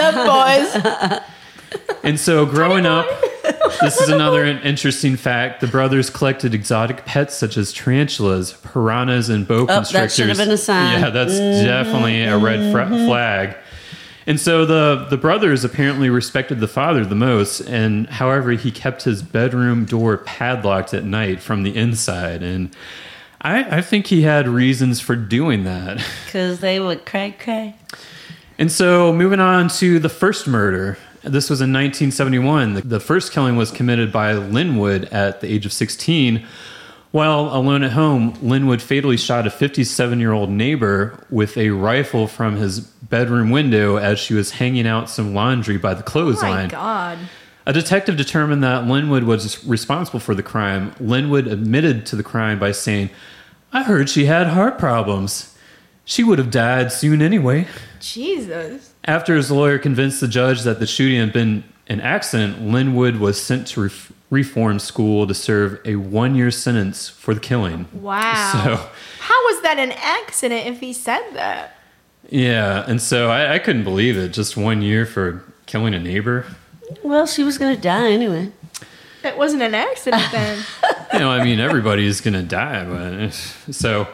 love boys. And so growing up, this is another interesting fact. The brothers collected exotic pets such as tarantulas, piranhas, and boa Oh, that constrictors. should have been a sign. Yeah, that's definitely a red fra- flag. And so the, the brothers apparently respected the father the most. And however, he kept his bedroom door padlocked at night from the inside. And I, I think he had reasons for doing that. Because they would cray cray. And so moving on to the first murder. This was in nineteen seventy-one. The, the first killing was committed by Linwood at the age of sixteen. While alone at home, Linwood fatally shot a fifty-seven-year-old neighbor with a rifle from his bedroom window as she was hanging out some laundry by the Oh my clothesline. God. A detective determined that Linwood was responsible for the crime. Linwood admitted to the crime by saying, "I heard she had heart problems. She would have died soon anyway." Jesus. After his lawyer convinced the judge that the shooting had been an accident, Linwood was sent to ref- reform school to serve a one-year sentence for the killing. Wow. So, How was that an accident if he said that? yeah, and so I, I couldn't believe it. Just one year for killing a neighbor. Well, she was going to die anyway. It wasn't an accident then. You know, I mean, everybody's going to die. But so,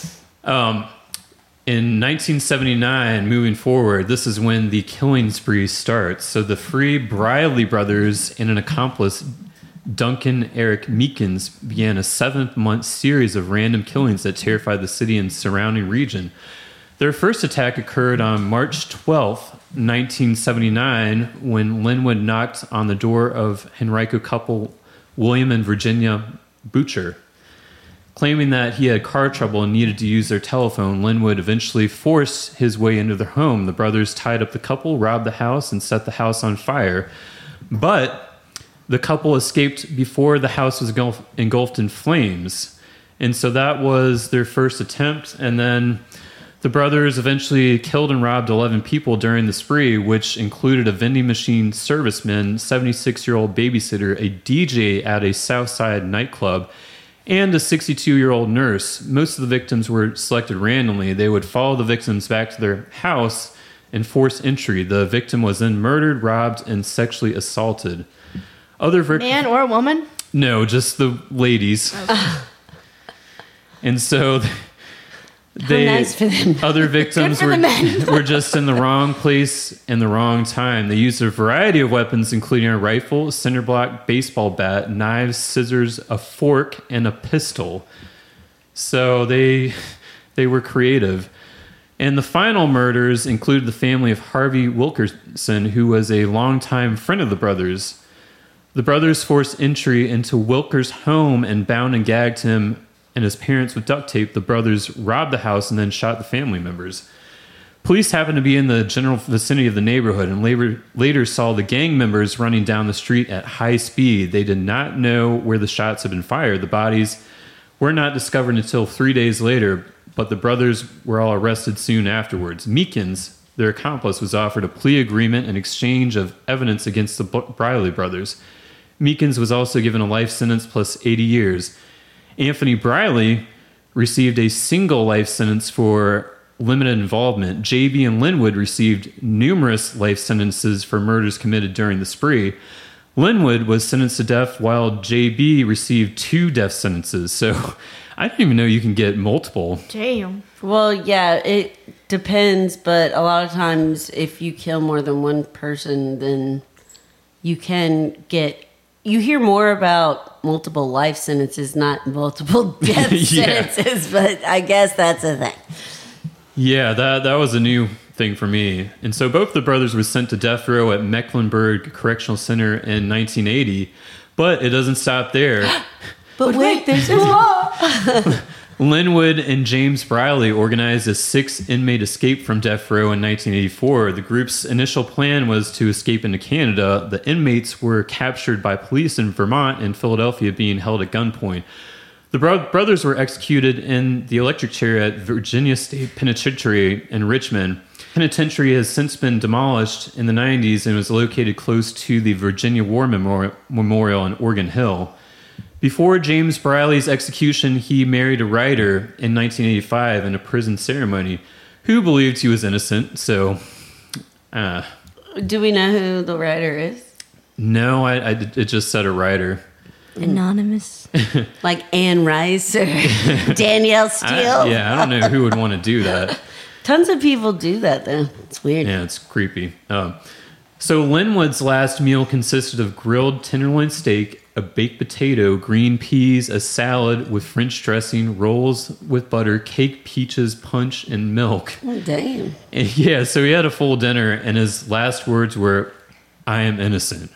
um, in nineteen seventy-nine, moving forward, this is when the killing spree starts. So the three Briley brothers and an accomplice, Duncan Eric Meekins, began a seven-month series of random killings that terrified the city and surrounding region. Their first attack occurred on March twelfth, nineteen seventy-nine, when Linwood knocked on the door of Henrico couple William and Virginia Butcher. Claiming that he had car trouble and needed to use their telephone, Linwood eventually forced his way into their home. The brothers tied up the couple, robbed the house, and set the house on fire. But the couple escaped before the house was engulf- engulfed in flames. And so that was their first attempt. And then the brothers eventually killed and robbed eleven people during the spree, which included a vending machine serviceman, seventy-six-year-old babysitter, a D J at a Southside nightclub, and a sixty-two-year-old nurse. Most of the victims were selected randomly. They would follow the victims back to their house and forced entry. The victim was then murdered, robbed, and sexually assaulted. Other vic- Man or woman? No, just the ladies. And so they, nice for them. other victims Good for were, the men. were just in the wrong place and the wrong time. They used a variety of weapons, including a rifle, a cinder block, baseball bat, knives, scissors, a fork, and a pistol. So they they were creative. And the final murders included the family of Harvey Wilkerson, who was a longtime friend of the brothers. The brothers forced entry into Wilker's home and bound and gagged him and his parents with duct tape. The brothers robbed the house and then shot the family members. Police happened to be in the general vicinity of the neighborhood and later, later saw the gang members running down the street at high speed. They did not know where the shots had been fired. The bodies were not discovered until three days later, but the brothers were all arrested soon afterwards. Meekins, their accomplice, was offered a plea agreement in exchange of evidence against the Briley brothers. Meekins was also given a life sentence plus eighty years. Anthony Briley received a single life sentence for limited involvement. J B and Linwood received numerous life sentences for murders committed during the spree. Linwood was sentenced to death while J B received two death sentences. So I didn't even know you can get multiple. Damn. Well, yeah, it depends, but a lot of times if you kill more than one person, then you can get... You hear more about multiple life sentences, not multiple death Yeah. sentences, but I guess that's a thing. Yeah, that that was a new thing for me. And so both the brothers were sent to death row at Mecklenburg Correctional Center in nineteen eighty, but it doesn't stop there. But wait, there's more. Linwood and James Briley organized a six-inmate escape from death row in nineteen eighty-four. The group's initial plan was to escape into Canada. The inmates were captured by police in Vermont and Philadelphia, being held at gunpoint. The bro- brothers were executed in the electric chair at Virginia State Penitentiary in Richmond. Penitentiary has since been demolished in the nineties and was located close to the Virginia War Memorial, Memorial in Oregon Hill. Before James Briley's execution, he married a writer in nineteen eighty-five in a prison ceremony who believed he was innocent. So, uh, Do we know who the writer is? no, I, I, it just said a writer. Anonymous. Like Anne Rice or Danielle Steele? I, yeah, I don't know who would want to do that. Tons of people do that, though. It's weird. Yeah, it's creepy. Um, so Linwood's last meal consisted of grilled tenderloin steak, a baked potato, green peas, a salad with French dressing, rolls with butter, cake, peaches, punch, and milk. Oh, damn. And yeah, so he had a full dinner, and his last words were, "I am innocent."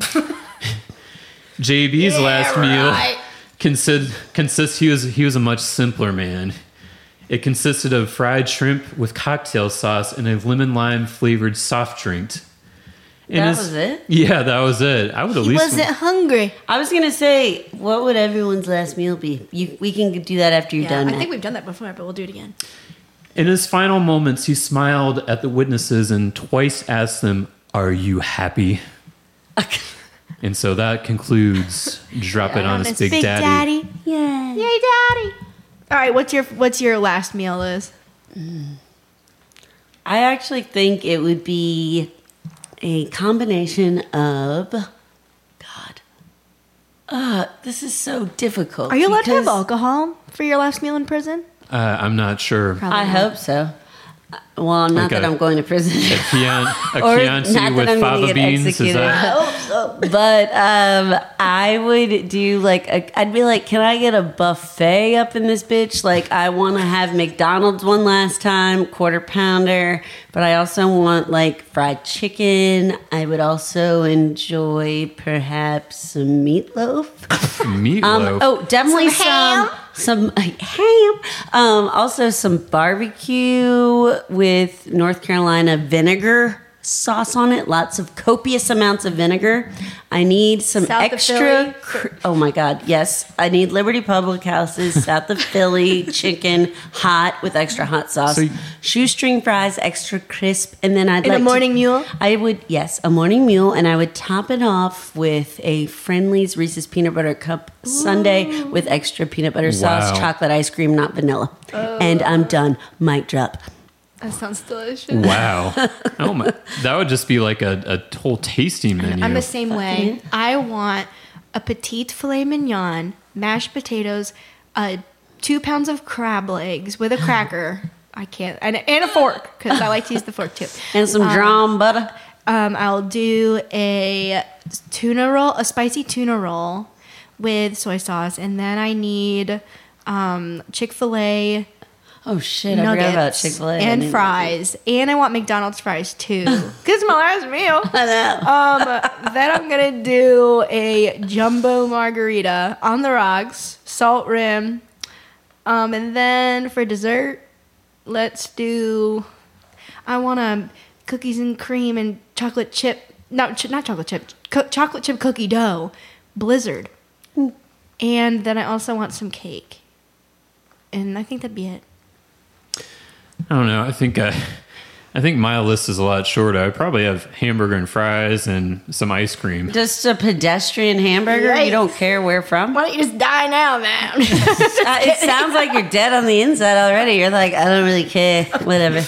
J B's last meal consist, consists he was he was a much simpler man. It consisted of fried shrimp with cocktail sauce and a lemon lime flavored soft drink. And That his- was it? Yeah, that was it. I would at He least wasn't hungry. I was going to say, what would everyone's last meal be? You, we can do that after you're Yeah, done. I Matt. think we've done that before, but we'll do it again. In his final moments, he smiled at the witnesses and twice asked them, "Are you happy?" And so that concludes Drop It On Us Big, Daddy. Yeah. Yay, Daddy. All right, what's your what's your last meal, Liz? I actually think it would be a combination of... God. Uh, this is so difficult. Are you allowed to have because- alcohol for your last meal in prison? Uh, I'm not sure. Probably I not. hope so. Well, not Like that a- i I'm going to prison. A, Chian- a Or Chianti not that with I'm gonna fava get beans. Is executed. that? But um, I would do like a, I'd be like, can I get a buffet up in this bitch? Like, I want to have McDonald's one last time, quarter pounder, but I also want like fried chicken. I would also enjoy perhaps some meatloaf. Meatloaf. Um, oh, definitely Some some ham? some, uh, ham. Um, also some barbecue with North Carolina vinegar sauce on it. Lots of copious amounts of vinegar. I need some South of extra. Philly? Cr- oh my God, yes! I need Liberty Public Houses, south of Philly chicken, hot with extra hot sauce. So you- Shoestring fries, extra crisp, and then I'd In a like to- morning mule? I would, yes, a morning mule, and I would top it off with a Friendly's Reese's Peanut Butter Cup sundae with extra peanut butter sauce, Wow. chocolate ice cream, not vanilla. And I'm done. Mic drop. That sounds delicious. Wow. Oh my! That would just be like a, a whole tasting menu. I'm the same way. I want a petite filet mignon, mashed potatoes, uh, two pounds of crab legs with a cracker. I can't, and, and a fork because I like to use the fork too. And some Um, drawn butter. Um, I'll do a tuna roll, a spicy tuna roll with soy sauce, and then I need um, Chick-fil-A Oh shit! I forgot about nuggets Chick-fil-A and I didn't- fries, and I want McDonald's fries too. Cause it's my last meal. I know. Um, then I'm gonna do a jumbo margarita on the rocks, salt rim, um, and then for dessert, let's do. I want a cookies and cream and chocolate chip. No, ch- not chocolate chip. Co- chocolate chip cookie dough, Blizzard, and then I also want some cake. And I think that'd be it. I don't know. I think uh, I think my list is a lot shorter. I probably have hamburger and fries and some ice cream. Just a pedestrian hamburger. Right. You don't care where from. Why don't you just die now, man? Uh, it sounds like you're dead on the inside already. You're like, I don't really care. Whatever.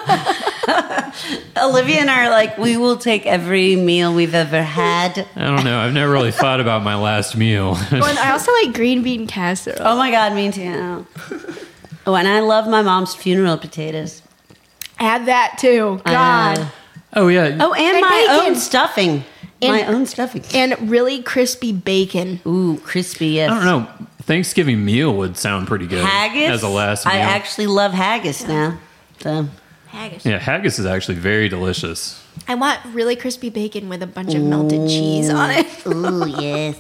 Olivia and I are like, we will take every meal we've ever had. I don't know. I've never really thought about my last meal. Well, and I also like green bean casserole. Oh my God, me too. Oh, and I love my mom's funeral potatoes. Add that too. God. Uh, Oh yeah. oh, and And my bacon. own stuffing. my And- own stuffing. And really crispy bacon. Ooh, crispy, yes. I don't know. Thanksgiving meal would sound pretty good Haggis? as a last meal. I actually love haggis now. So. Haggis. yeah, haggis is actually very delicious. I want really crispy bacon with a bunch of melted cheese on it. Ooh, yes.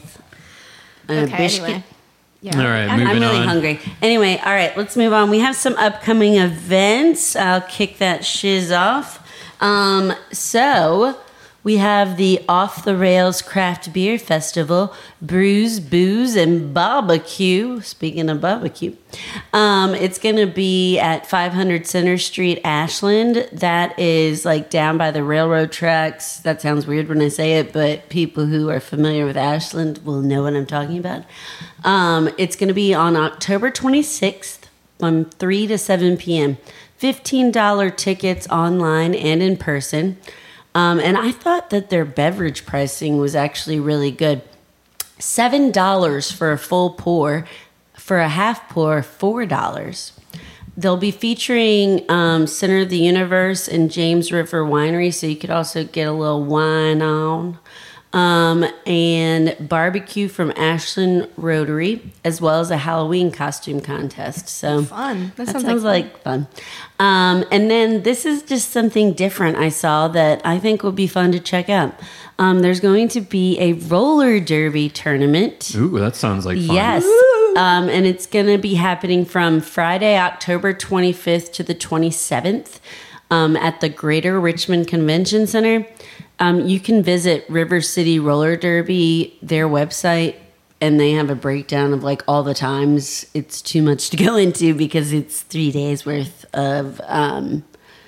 And a Okay, biscuit. anyway. Yeah. All right, I'm- moving I'm really on. hungry. Anyway, all right, let's move on. We have some upcoming events. I'll kick that shiz off. Um, so we have the Off the Rails Craft Beer Festival, Brews, Booze, and Barbecue. Speaking of barbecue, um, it's going to be at five hundred Center Street, Ashland. That is like down by the railroad tracks. That sounds weird when I say it, but people who are familiar with Ashland will know what I'm talking about. Um, it's going to be on October twenty-sixth from three to seven p.m. fifteen dollars tickets online and in person. Um, and I thought that their beverage pricing was actually really good. seven dollars for a full pour. For a half pour, four dollars. They'll be featuring um, Center of the Universe and James River Winery, so you could also get a little wine on. Um, and barbecue from Ashland Rotary, as well as a Halloween costume contest. So Fun. That That, sounds sounds, like like fun. Um, and then this is just something different I saw that I think will be fun to check out. Um, there's going to be a roller derby tournament. Ooh, that sounds like fun. Yes. Um, and it's going to be happening from Friday, October twenty-fifth to the twenty-seventh um, at the Greater Richmond Convention Center. Um, you can visit River City Roller Derby, their website, and they have a breakdown of like all the times. It's too much to go into because it's three days worth of um,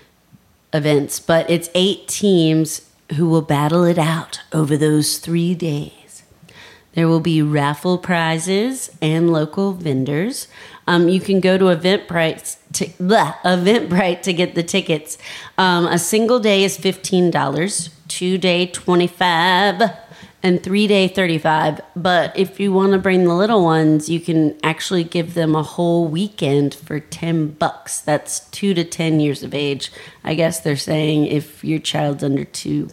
events. But it's eight teams who will battle it out over those three days. There will be raffle prizes and local vendors. Um, you can go to Eventbrite to, bleh, Eventbrite to get the tickets. Um, a single day is fifteen dollars, two day twenty-five dollars, and three day thirty-five dollars. But if you want to bring the little ones, you can actually give them a whole weekend for ten bucks. That's two to ten years of age. I guess they're saying if your child's under two,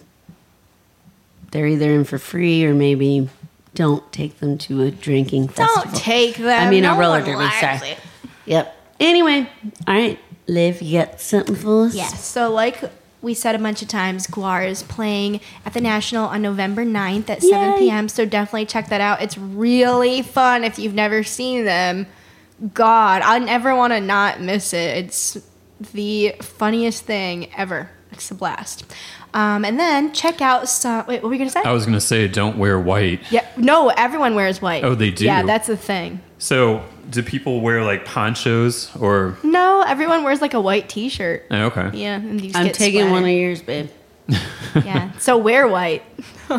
they're either in for free or maybe don't take them to a drinking festival. Don't take them. I mean, no a roller one derby. likes Sorry. it. Yep. Anyway, all right, Liv, you got something for us? Yes. So, like we said a bunch of times, Guar is playing at the National on November ninth at seven p.m. So, definitely check that out. It's really fun if you've never seen them. God, I never want to not miss it. It's the funniest thing ever. It's a blast. Um, and then check out some. Wait, what were we going to say? I was going to say, don't wear white. Yeah, no, everyone wears white. Oh, they do? Yeah, that's the thing. So, do people wear like ponchos or? No, everyone wears like a white T-shirt. Oh, okay. Yeah, and you just I'm get taking splattered. one of yours, babe. Yeah, so wear white. uh,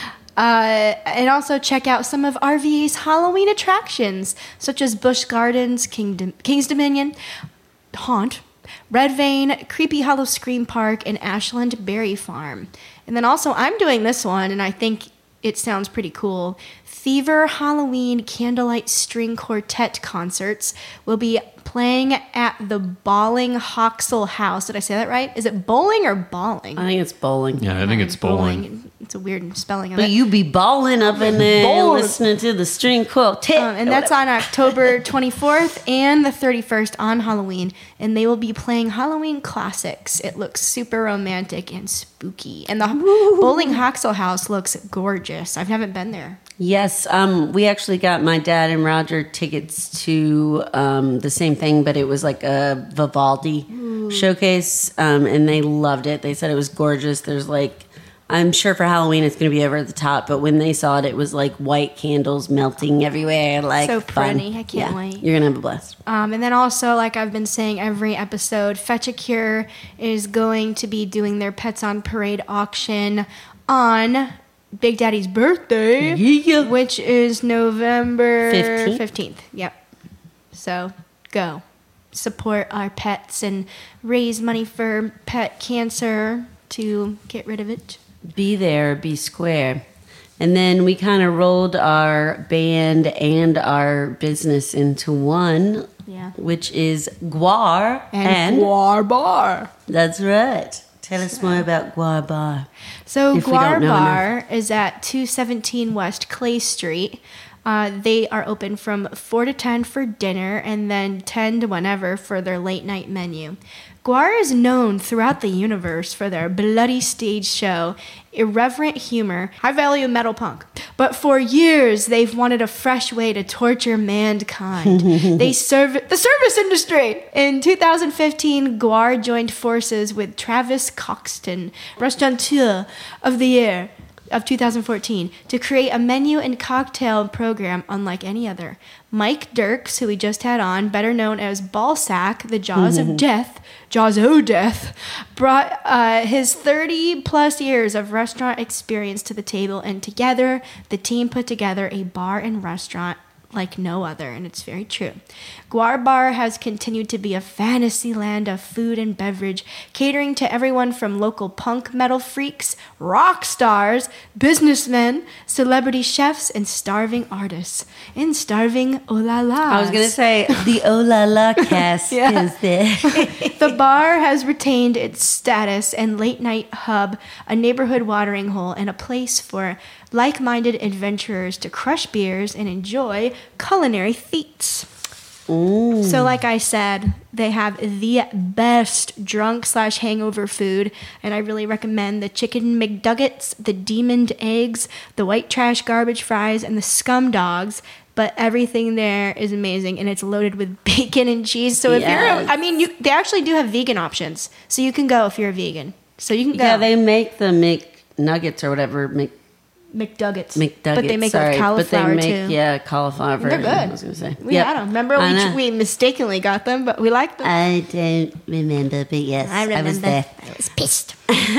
and also check out some of R V A's Halloween attractions, such as Busch Gardens, Kingdom, King's Dominion, Haunt, Red Vein, Creepy Hollow Scream Park, and Ashland Berry Farm. And then also, I'm doing this one, and I think it sounds pretty cool. Fever Halloween Candlelight String Quartet concerts will be playing at the Balling Hoxel House. Did I say that right? Is it bowling or balling? I think it's bowling. Yeah, I think it's bowling. It's a weird spelling of But it. you be balling up in there Bowling. listening to the string quartet. Um, and that's on October twenty-fourth and the thirty-first on Halloween. And they will be playing Halloween classics. It looks super romantic and spooky. And the Bowling Hoxel House looks gorgeous. I haven't been there. Yes, um, we actually got my dad and Roger tickets to um, the same thing, but it was like a Vivaldi Ooh. showcase, um, and they loved it. They said it was gorgeous. There's like, I'm sure for Halloween it's going to be over the top, but when they saw it, it was like white candles melting everywhere. Like so fun. pretty. I can't yeah, wait. You're going to have a blast. Um, and then also, like I've been saying every episode, Fetch a Cure is going to be doing their Pets on Parade auction on Big Daddy's birthday, Yeah. which is November fifteenth. fifteenth. Yep. So go support our pets and raise money for pet cancer to get rid of it. Be there, be square. And then we kind of rolled our band and our business into one, Yeah. which is Guar And, Guar Bar. That's right. Tell us more about Guar Bar. So If we Guar don't know Bar is at two seventeen West Clay Street. Uh, they are open from four to ten for dinner and then ten to whenever for their late night menu. Guar is known throughout the universe for their bloody stage show, irreverent humor, high value metal punk. But for years, they've wanted a fresh way to torture mankind. They serve the service industry. In two thousand fifteen, Guar joined forces with Travis Coxton, restaurateur of the year of two thousand fourteen, to create a menu and cocktail program unlike any other. Mike Dirks, who we just had on, better known as Ballsack, the Jaws of Death, Jaws o' Death, brought uh, his thirty plus years of restaurant experience to the table, and together the team put together a bar and restaurant like no other, and it's very true. Guar Bar has continued to be a fantasy land of food and beverage, catering to everyone from local punk metal freaks, rock stars, businessmen, celebrity chefs, and starving artists. And starving oh-la-las. I was going to say, the Oh La La cast Yeah. is there. The bar has retained its status and late night hub, a neighborhood watering hole, and a place for like-minded adventurers to crush beers and enjoy culinary feats. Ooh. So like I said, they have the best drunk slash hangover food, and I really recommend the chicken McDuggets, the demoned eggs, the white trash garbage fries, and the scum dogs. But everything there is amazing, and it's loaded with bacon and cheese. So if Yes. you're, I mean, you, they actually do have vegan options, so you can go if you're a vegan. So you can go. Yeah, they make the McNuggets or whatever, Mc, McDuggets. McDuggets. But they make sorry, it with cauliflower but they make, too. Yeah, cauliflower. They're good. I was going to say. We Yep. had them. Remember, I we, know. we mistakenly got them, but we liked them. I don't remember, but yes, I, was there. I was pissed.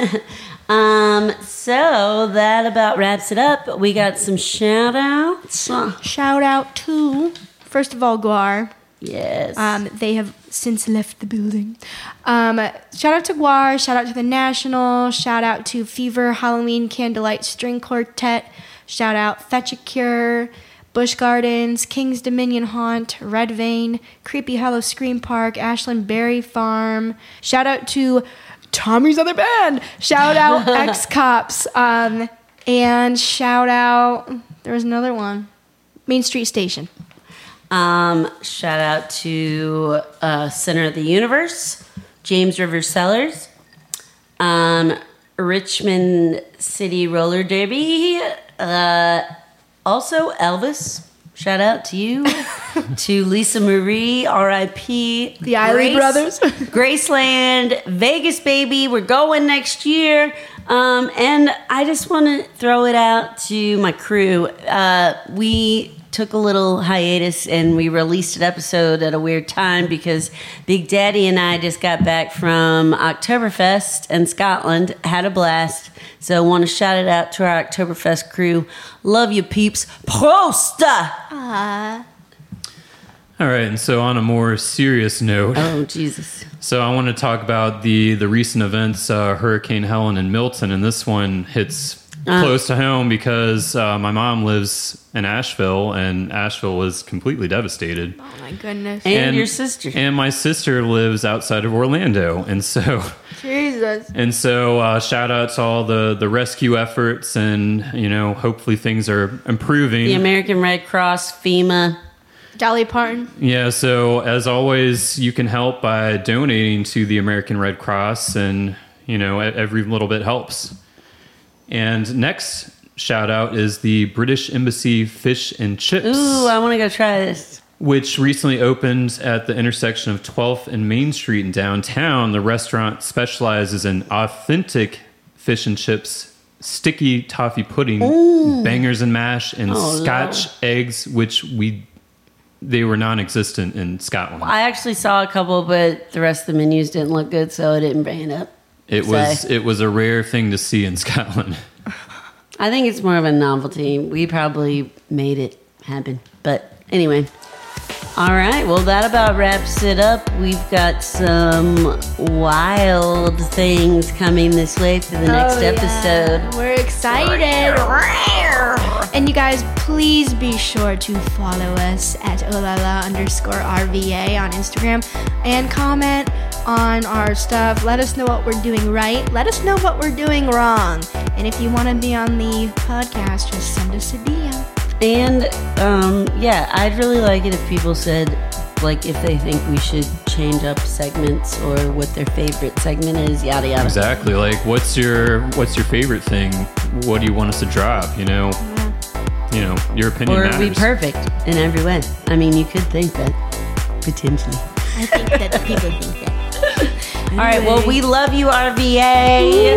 Um, so that about wraps it up. We got some shout outs. Shout out to, first of all, Guar. Yes. Um, they have since left the building. Um, shout out to Guar. Shout out to the National. Shout out to Fever Halloween Candlelight String Quartet. Shout out Fetch a Cure, Busch Gardens, King's Dominion Haunt, Red Vein, Creepy Hollow Scream Park, Ashland Berry Farm. Shout out to Tommy's other band. Shout out X Cops. Um, and shout out, there was another one, Main Street Station. Um, shout out to uh, Center of the Universe, James River Cellars, um, Richmond City Roller Derby, uh, also Elvis. Shout out to you, to Lisa Marie, R I P The Eiley brothers. Graceland, Vegas, baby. We're going next year. Um, and I just want to throw it out to my crew. Uh, we took a little hiatus and we released an episode at a weird time because Big Daddy and I just got back from Oktoberfest in Scotland, had a blast. So I want to shout it out to our Oktoberfest crew. Love you, peeps. Prost! All right, and so on a more serious note, Oh, Jesus. so I want to talk about the the recent events, uh, Hurricane Helen in Milton, and this one hits Uh. close to home because uh, my mom lives in Asheville, and Asheville was completely devastated. Oh my goodness. And, your sister. And my sister lives outside of Orlando, and so Jesus. and so uh, shout out to all the the rescue efforts, and you know, hopefully things are improving. the American Red Cross, FEMA. Dolly Parton. Yeah, so as always, you can help by donating to the American Red Cross, and you know, e- every little bit helps. And next shout out is the British Embassy Fish and Chips, Ooh, I want to go try this. which recently opened at the intersection of twelfth and Main Street in downtown. The restaurant specializes in authentic fish and chips, sticky toffee pudding, bangers and mash, and Oh, Scotch Lord. eggs, which we they were non-existent in Scotland. I actually saw a couple, but the rest of the menus didn't look good, so I didn't bring it up. It So- was it was a rare thing to see in Scotland. I think it's more of a novelty. We probably made it happen. But anyway. All right. Well, that about wraps it up. We've got some wild things coming this way for the next Oh, yeah. episode. We're excited. And you guys, please be sure to follow us at olala underscore RVA on Instagram and comment on our stuff. Let us know what we're doing right. Let us know what we're doing wrong. And if you want to be on the podcast, just send us a D M. And um, yeah, I'd really like it if people said, like, if they think we should change up segments or what their favorite segment is, yada yada. Exactly. Like, what's your what's your favorite thing? What do you want us to drop? You know, you know, your opinion Or matters. be perfect in every way. I mean, you could think that potentially. I think that people think that. All right. Well, we love you, R V A.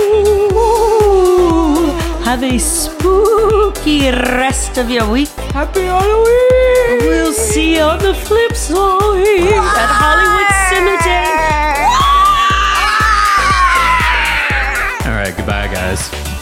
Have a spooky rest of your week. Happy Halloween. We'll see you on the flip side at Hollywood Cemetery. All right. Goodbye, guys.